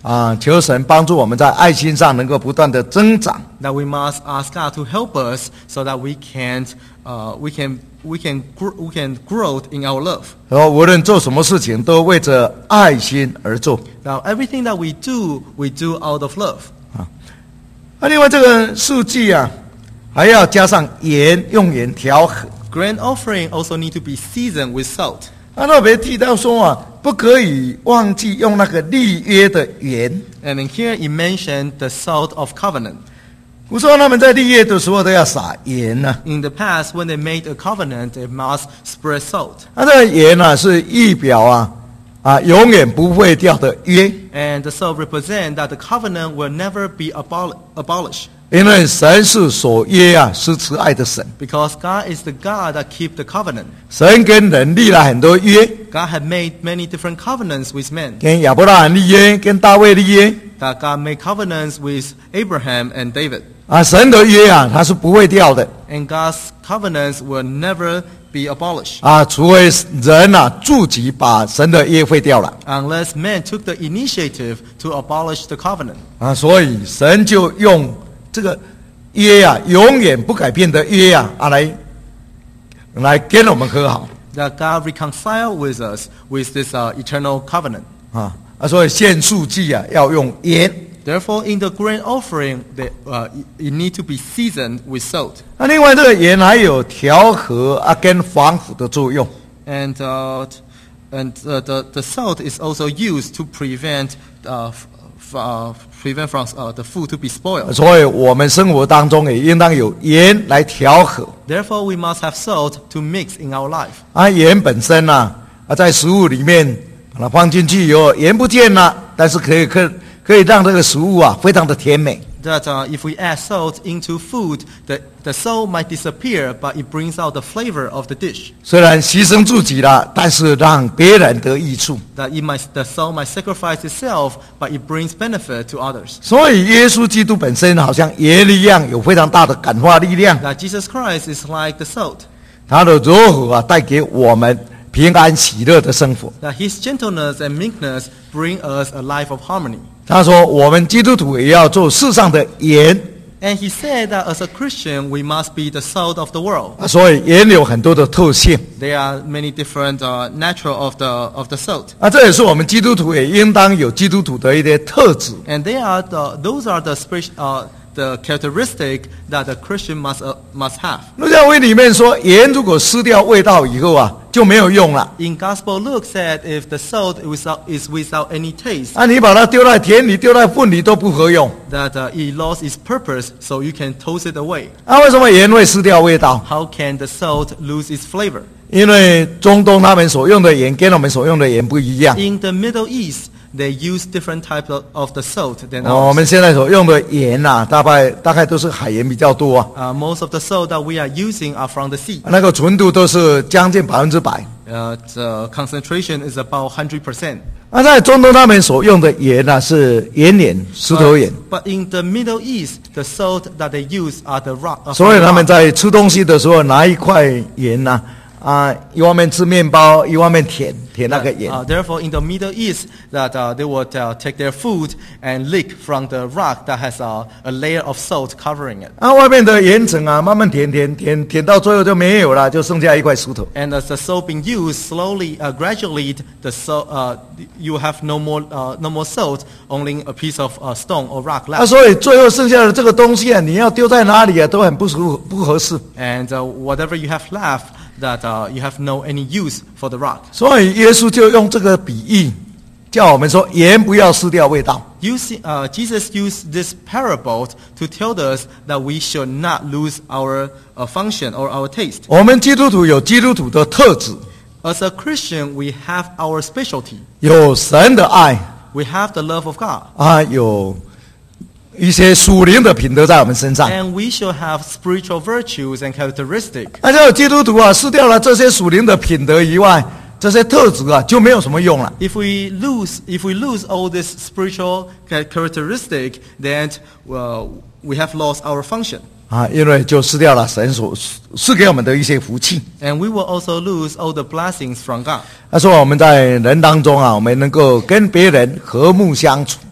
啊，求神帮助我们在爱心上能够不断的增长。
That we must ask God to help us so that we can, uh, we can, we can, gr- we can grow in our love.
然后无论做什么事情，都为着爱心而做。
Now, everything that we do, we do out of love.
啊，那另外这个数据啊，还要加上盐，用盐调和。
Grain offering also need to be seasoned with salt.
啊，那别提到说啊，不可以忘记用那个立约的盐。
And in here, it mentioned the salt of covenant.
古时候他们在立约的时候都要撒盐呢、啊。
In the past, when they made a covenant, they must spread salt.
那、啊、这个盐呢、啊，是预表啊啊永远不会掉的约。
And the salt represent that the covenant will never be abol- abolished.
因为神是所约啊，是慈爱的神。
Because God is the God that keeps the covenant.
神跟人立了很多约，
God had made many different covenants with men.
跟亚伯拉罕立约，跟大卫立约。
That God made covenants with Abraham and David.
啊，神的约啊，它是不会掉的。
And God's covenants will never be abolished.
啊，除非人啊自己把神的约废掉了。
Unless men took the initiative to abolish the covenant.
啊，所以神就用这个约啊，永远不改变的约啊，啊来来跟我们和好。
That God reconciled with us with this uh, eternal covenant.
啊啊，所以献数祭啊要用盐。
Therefore, in the grain offering, they, uh, it need to be seasoned with salt.
那、啊、另外这个盐还有调和啊跟防腐的作用。
And, uh, and uh, the, the salt is also used to prevent, uh, f- f- uh, prevent from uh, the food to be spoiled.
所以我们生活当中也应当有盐来调和。
Therefore, we must have salt to mix in our life.
啊，盐本身啊，啊在食物里面把它放进去以后，盐不见了，但是可以可可以让这个食物啊非常的甜美。
That uh, if we add salt into food, the, the salt might disappear, but it brings out the flavor of the dish.
虽然牺牲自己了，但是让别人得益处。
That it might, the salt might sacrifice itself, but it brings benefit to others.
所以耶稣基督本身好像盐一样，有非常大的感化力量。
That Jesus Christ is like the salt.
他的柔和啊，带给我们平安喜乐的生活。
That his gentleness and meekness bring us a life of harmony.
他说，我们基督徒也要做世上的盐。
And he said that as a Christian, we must be the salt of the world.
啊，所以盐有很多的特性。
There are many different uh, natural of the of the salt.
啊，这也是我们基督徒也应当有基督徒的一些特质。
And they are the, those are the, speci- uh, the characteristic that the Christian must, uh, must have.
路加福音里面说，盐如果失掉味道以后啊，就没有用了。
In Gospel Luke said if the salt is without, is without any taste,
啊，你把它丢在田里、丢在粪里都不合用。
that uh, it lost its purpose, so you can toss it away.
啊，为什么盐会失掉味道？
How can the salt lose its flavor?
因为中东他们所用的盐跟我们所用的盐不一样。
In the Middle East, they use different types of, of the salt than
哦，我
ours.
们现在所用的盐呐、啊，大概大概都是海盐比较多啊，
Uh, most of the salt that we are using are from the sea.
那个纯度都是将近百分之百。
Uh, the concentration is about one hundred percent.
那在中东他们所用的盐呢、啊，是盐盐、石头盐，
But in the Middle East, the salt that they use are the rock. Uh,
所以
from
他
the
们
rock.
在吃东西的时候拿一块盐呐、啊，一方面吃面包，一方面舔舔那个盐。
Uh, therefore, in the Middle East, that uh, they would uh, take their food and lick from the rock that has uh, a layer of salt covering it.
啊，外面的盐层啊，慢慢舔舔舔舔到最后就没有了，就剩下一块石头。
And as the salt being used, slowly, uh, gradually, the salt, uh, you have no more, uh, no more salt, only a piece of uh, stone or rock
啊，
left.
所以最后剩下的这个东西啊，你要丢在哪里啊，都很不合不合适。
And uh, whatever you have left, that uh, you have no any use for the rock.
所以耶稣就用这个比喻，叫我们说盐不要失掉味道。
Using, uh, Jesus used this parable to tell us that we should not lose our uh, function or our taste.
我们基督徒有基督徒的特质，
As a Christian, we have our specialty.
有神的爱
We have the love of God.
啊，有一些属灵的品德在我们身上。
And we should have spiritual virtues and characteristics.
那就有基督徒啊，失掉了这些属灵的品德以外，这些特质啊，就没有什么用了。
If we lose, if we lose all this spiritual cha- characteristic, then well, we have lost our function.
啊，因为就失掉了神所赐给我们的一些福气。
And we will also lose all the blessings from God.
他说我们在人当中啊，我们能够跟别人和睦相处。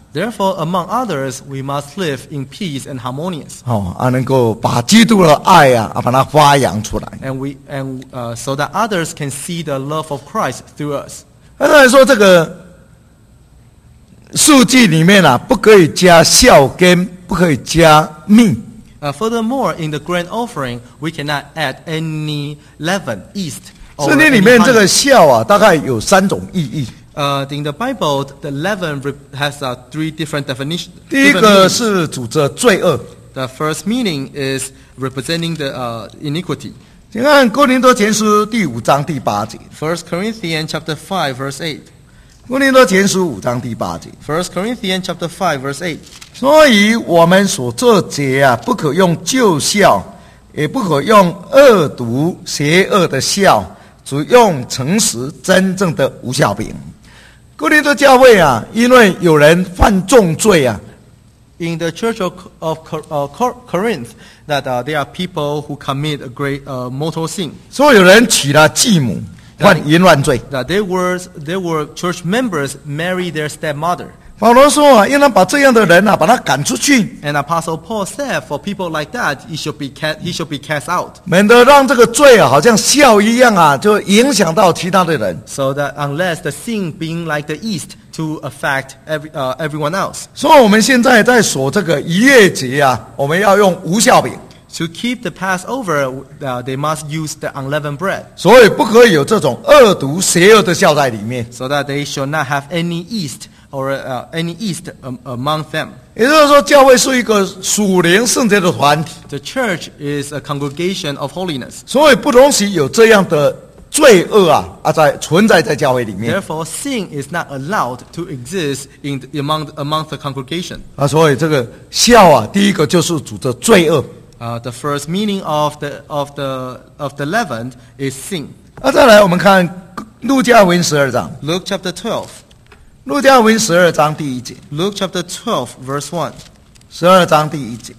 Therefore, among others, we must live in peace and harmonious.
哦啊，能够把基督的爱啊啊把它发扬出来。
And we and uh, so that others can see the love of Christ through us.
当然说这个数据里面啊，不可以加孝跟，不可以加命。
Uh, furthermore, in the grain offering, we cannot add any leaven, yeast, or
圣经
any
里面这
honey.
个孝啊，大概有三种意义。
Uh, in the Bible, the leaven rep- has uh, three different definitions.
第一个是指着罪恶。
The first meaning is representing the uh, iniquity.
请看哥林多前书第五章第八节。
First Corinthians chapter five verse eight.
哥林多前书五章第八节。
First Corinthians chapter five verse eight.
所以我们所做节啊，不可用旧孝，也不可用恶毒邪恶的孝，只用诚实真正的无酵饼。哥林多教会啊，因为有人犯重罪啊，
In the church of, of Cor- uh, Cor- Corinth, that uh, there are people who commit a great uh, mortal sin.
所以有人娶了继母，犯淫乱罪。
That there were there were church members marry their stepmother.
保罗说啊，应当把这样的人啊，把他赶出去，
And Apostle Paul said, for people like that, he should be cast, he should be cast out,
免得让这个罪啊，好像笑一样啊，就影响到其他的人。
so that unless the sin being like the yeast to affect every, uh, everyone else.
所以我们现在在守这个逾越节啊，我们要用无酵饼，
To keep the Passover, uh, they must use the unleavened bread,
所以不可以有这种恶毒邪恶的酵在里面。
so that they shall not have any yeast or uh, any yeast um, among them.
也就是说，教会是一个属灵圣洁的团体，
The church is a congregation of holiness.
所以不容许有这样的罪恶啊啊在存在在教会里面
Therefore, sin is not allowed to exist in the, among among the congregation.
啊。所以这个孝啊，第一个就是指着罪恶。
Uh, the first meaning of the of the of the leaven is sin.
那再来，我们看路加福音十二章，
Luke chapter twelve.
路加福音十二章第一节，
Luke chapter twelve, verse one.
十二章第一节。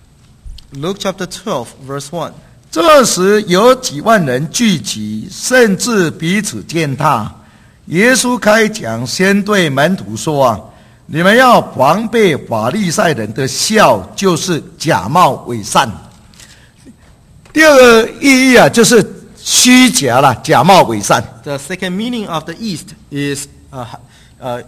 Luke chapter twelve, verse one.
这时有几万人聚集，甚至彼此践踏。耶稣开讲，先对门徒说啊，你们要防备法利赛人的笑，就是假冒伪善。第二个意义啊，就是虚假啦，假冒伪善。
The second meaning of the yeast is uh, uh,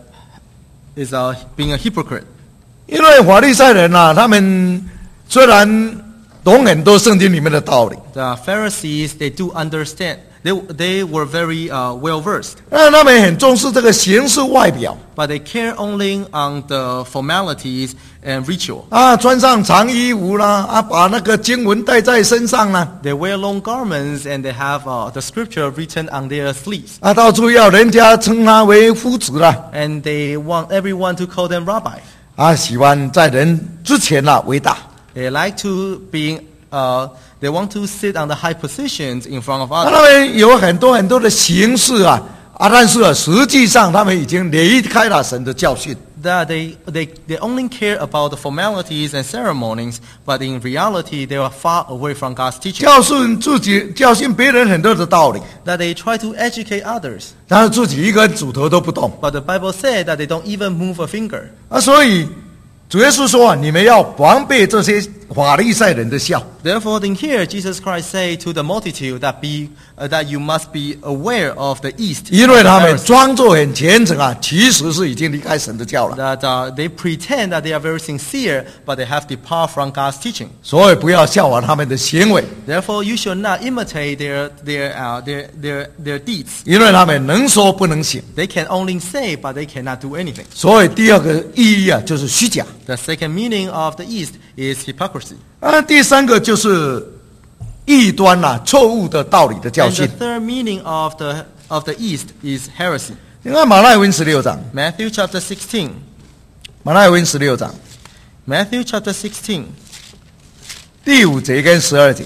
is uh, being a hypocrite.
因为法利赛人啊，他们虽然懂很多圣经里面的道理，
The Pharisees, they do understand. They they were very uh, well versed,
但他们很重视这个形式外表
but they care only on the formalities and ritual.
啊，穿上长衣服啦，啊，把那个经文带在身上啦，
They wear long garments and they have uh, the scripture written on their sleeves.
啊，到处要人家称他为夫子啦，
And they want everyone to call them rabbi.
啊，喜欢在人之前啦为大。
They like to be, uh, they want to sit on the high positions in front of
啊，
others.
他们有很多很多的形式啊，啊，但是啊，实际上他们已经离开了神的教训。
That they, they, they only care about the formalities and ceremonies, but in reality they are far away from God's teaching.
教训自己，教训别人很多的道理，
That they try to educate others,
但是自己一根指头都不动
but the Bible said that they don't even move a finger.
啊，所以主耶稣说啊，你们要防备这些法利赛人的笑。
Therefore, in here, Jesus Christ say to the multitude that be uh, that you must be aware of the east,
因为
of the
他们
Pharisees.
装作很虔诚啊，其实是已经离开神的教了。
That uh, they pretend that they are very sincere, but they have depart from God's teaching.
所以不要效仿他们的行为，
Therefore, you should not imitate their their uh, their their their deeds.
因为他们能说不能行。
They can only say, but they cannot do anything.
所以第二个意义啊，就是虚假。
The second meaning of the east is hypocrisy.
啊，第三个就是异端啦、错误的道理的教
And the
训。
third meaning of the of the east is heresy.
你看马太福音十六章，
Matthew chapter sixteen.
马太福音十六章
Matthew chapter sixteen.
第五节跟十二节，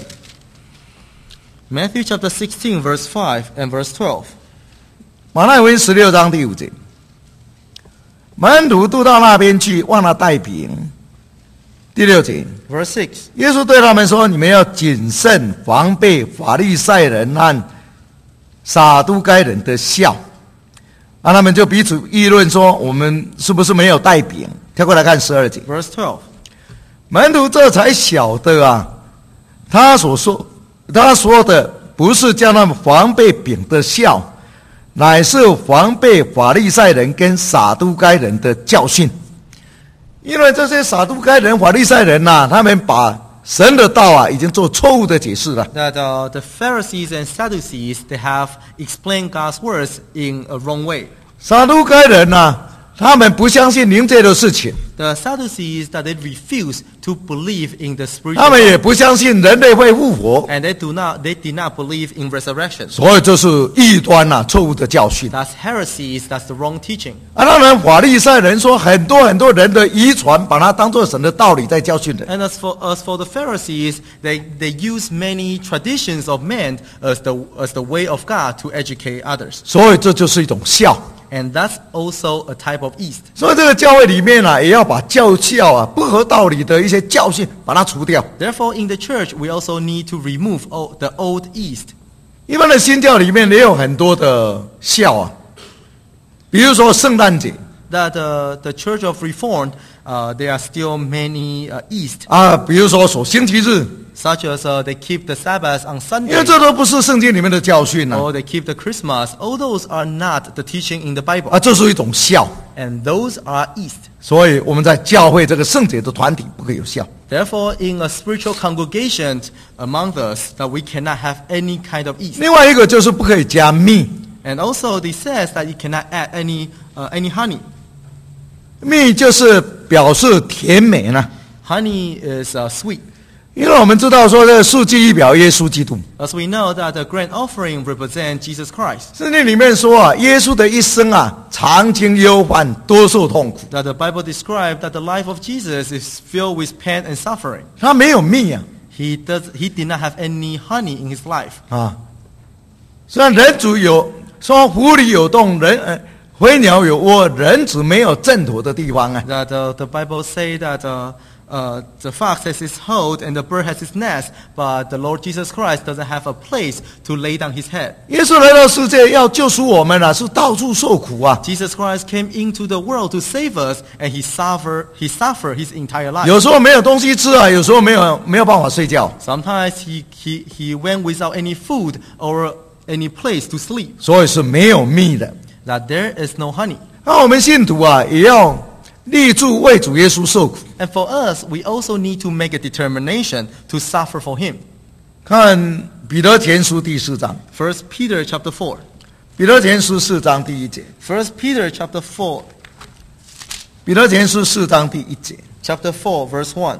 Matthew chapter sixteen, verse five and verse twelve.
马太福音十六章第五节，门徒都到那边去，忘了带饼。第六节，
Verse six.
耶稣对他们说：“你们要谨慎，防备法利赛人和撒都该人的笑。”啊，他们就彼此议论说：“我们是不是没有带饼？” 跳过来看十二节，
Verse twelve.
门徒这才晓得啊，他所说他说的不是叫他们防备饼的笑，乃是防备法利赛人跟撒都该人的教训。因为这些撒都该人、法利赛人呐、啊，他们把神的道啊已经做错误的解释了。
That uh, the Pharisees and Sadducees, they have explained God's words in a wrong way.
撒都该人呐、啊，他们不相信灵界的事情，
The Sadducees, that they refuse to believe in the
他们
spiritual,
也不相信人类会复活，
and they do not, they did not believe in resurrection.
所以这是异端呐、啊，错误的教训。
That's heresies. That's the wrong teaching.
啊，当然法利赛人说很多很多人的遗传，把它当作神的道理在教训人。
And as for as for the Pharisees, they they use many traditions of men as the as the way of God to educate others.
所以这就是一种笑。
And that's also a type of yeast.
所以这个教会里面啊，也要把教教啊不合道理的一些教训把它除掉。
Therefore, in the church, we also need to remove all, the old yeast.
一般的新教里面也有很多的笑啊，比如说圣诞节
That uh, the Church of Reformed, uh, there are still many uh, yeast,
啊，比如说守星期日，
such as uh, they keep the Sabbath on
因为
Sunday,
这都不是圣经里面的教训啊，
or they keep the Christmas. All those are not the teaching in the Bible,
啊，这是一种笑。
and those are yeast.
所以我们在教会这个圣洁的团体不可以有笑。
Therefore, in a spiritual congregation among us, that we cannot have any kind of yeast.
另外一个就是不可以加蜜，
And also, it says that you cannot add any uh, any honey.
蜜就是表示甜美呢。
Honey is uh, sweet.
因为我们知道说这个数据一表耶稣基督，
As we know that the grain offering represents Jesus Christ.
圣经里面说啊，耶稣的一生啊，常经忧患，多受痛苦，
That the Bible describes that the life of Jesus is filled with pain and suffering.
他没有蜜啊
He does. He did not have any honey in his life.
啊。虽然人主有说狐狸有洞，人呃飞鸟有窝，人子没有正妥的地方啊。
That uh, the Bible say that uh, uh, the fox has its hold and the bird has its nest, but the Lord Jesus Christ doesn't have a place to lay down his head.
耶稣来到世界要救赎我们啊，是到处受苦啊。
Jesus Christ came into the world to save us, and he suffered. He suffered his entire life.
有时候没有东西吃啊，有时候没有没有办法睡觉，
Sometimes he, he, he went without any food or any place to sleep.
所以是没有蜜的。
That there is no honey.
那我们信徒啊，也要立志为主耶稣受苦。
And for us, we also need to make a determination to suffer for him.
看彼得前书第四章，
First Peter chapter four.
彼得前书四章第一节，
First Peter chapter four,
彼得前书四章第一节，
chapter four, verse one.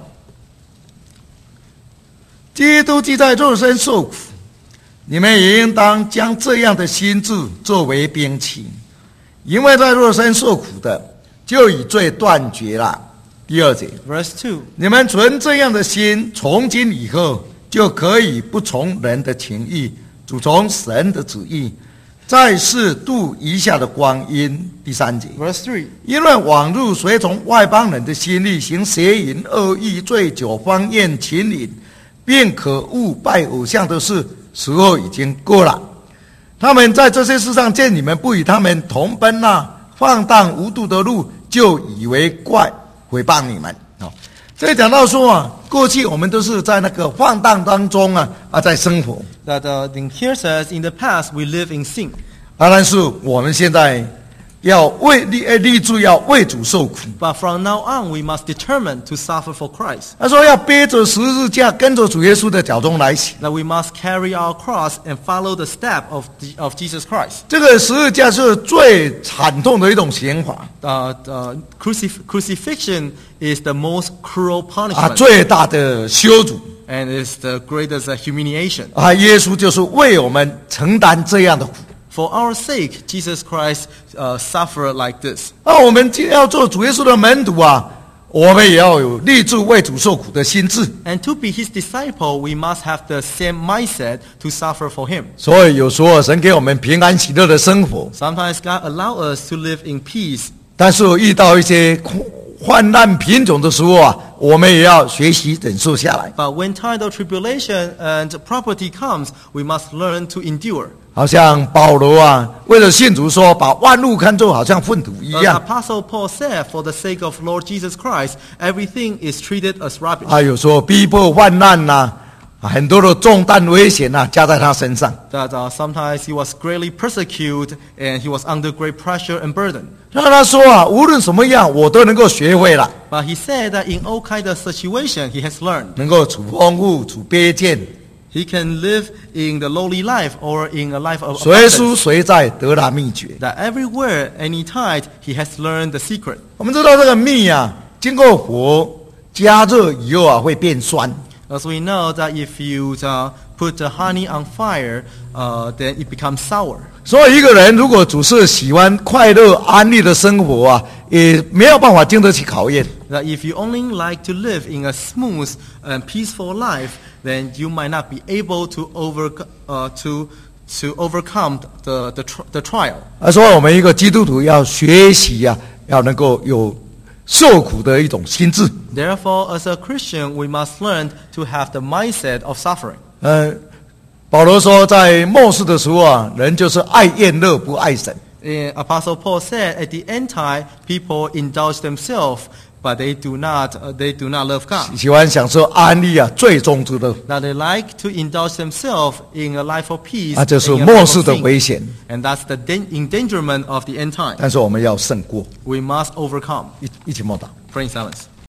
基督既在肉身受苦，你们也应当将这样的心志作为兵器，因为在肉身受苦的，就与罪断绝了。第二节，
Verse two.
你们存这样的心，从今以后就可以不从人的情意，主从神的旨意，在世度余下的光阴。第三节，
Verse three.
因为往入随从外邦人的心意，行邪淫、恶意、醉酒、荒宴、情淫，并可恶拜偶像的事，时候已经过了。他们在这些事上见你们不与他们同奔那放荡无度的路，就以为怪，诽谤你们。哦，这里讲到说啊，过去我们都是在那个放荡当中啊啊在生活，
That uh, in here says, in the past we live in sin.
当然是我们现在要为立呃立志要为主受苦。
But from now on, we must determine to suffer for Christ.
他说要背着十字架，跟着主耶稣的脚中来行。
That we must carry our cross and follow the step of, the, of Jesus Christ.
这个十字架是最惨痛的一种刑罚
Uh, uh, crucif- crucifixion is the most cruel
啊，
punishment,
最大的羞辱
and is the greatest uh, humiliation.
啊！耶稣就是为我们承担这样的苦。
For our sake, Jesus Christ uh, suffered like this.
那我们既然要做主耶稣的门徒啊，我们也要有立志为主受苦的心志。
And to be his disciple, we must have the same mindset to suffer for him.
所以有时候神给我们平安喜乐的生活，
Sometimes God allows us to live in peace.
但是遇到一些患难贫穷的时候啊，我们也要学习忍受下来。
But when time of tribulation and property comes, we must learn to endure.
好像保罗啊，为了信主说，把万物看作好像粪土一
As
样。
Apostle Paul said, for the sake of Lord Jesus Christ, everything is treated as rubbish.
啊，有时候逼迫患难呐、啊，很多的重担危险呐、啊，加在他身上。
That uh, sometimes he was greatly persecuted and he was under great pressure and burden.
让他说啊，无论什么样，我都能够学会了，
But he said that in all kind of situation he has learned.
能够处丰富，处卑贱，
He can live in the lowly life or in a life of
随书
abundance.
随在得拿秘诀。
That everywhere, anytime, he has learned the secret.
我们知道这个蜜啊，经过火加热以后啊，会变酸。
As we know that if you uh, put the honey on fire, uh, then it becomes sour.
所以一个人如果只是喜欢快乐安逸的生活啊，也没有办法经得起考验。
That if you only like to live in a smooth and peaceful life, then you might not be able to over uh, to to overcome the the, tr- the trial.
啊，所以我们一个基督徒要学习呀、啊，要能够有受苦的一种心智。
Therefore, as a Christian, we must learn to have the mindset of suffering.
呃，保罗说，在末世的时候啊，人就是爱宴乐不爱神。
And Apostle Paul said, at the end time, people indulge themselves, but they do not uh, they do not love God.
喜欢享受安逸啊，最终之乐。
Now they like to indulge themselves in a life of peace,
啊，这是
and in a
末
life
世
of
的
sin.
危险，
And that's the dan- endangerment of the end time.
但是我们要胜过。
We must overcome.
一一起默祷。
Pray in silence.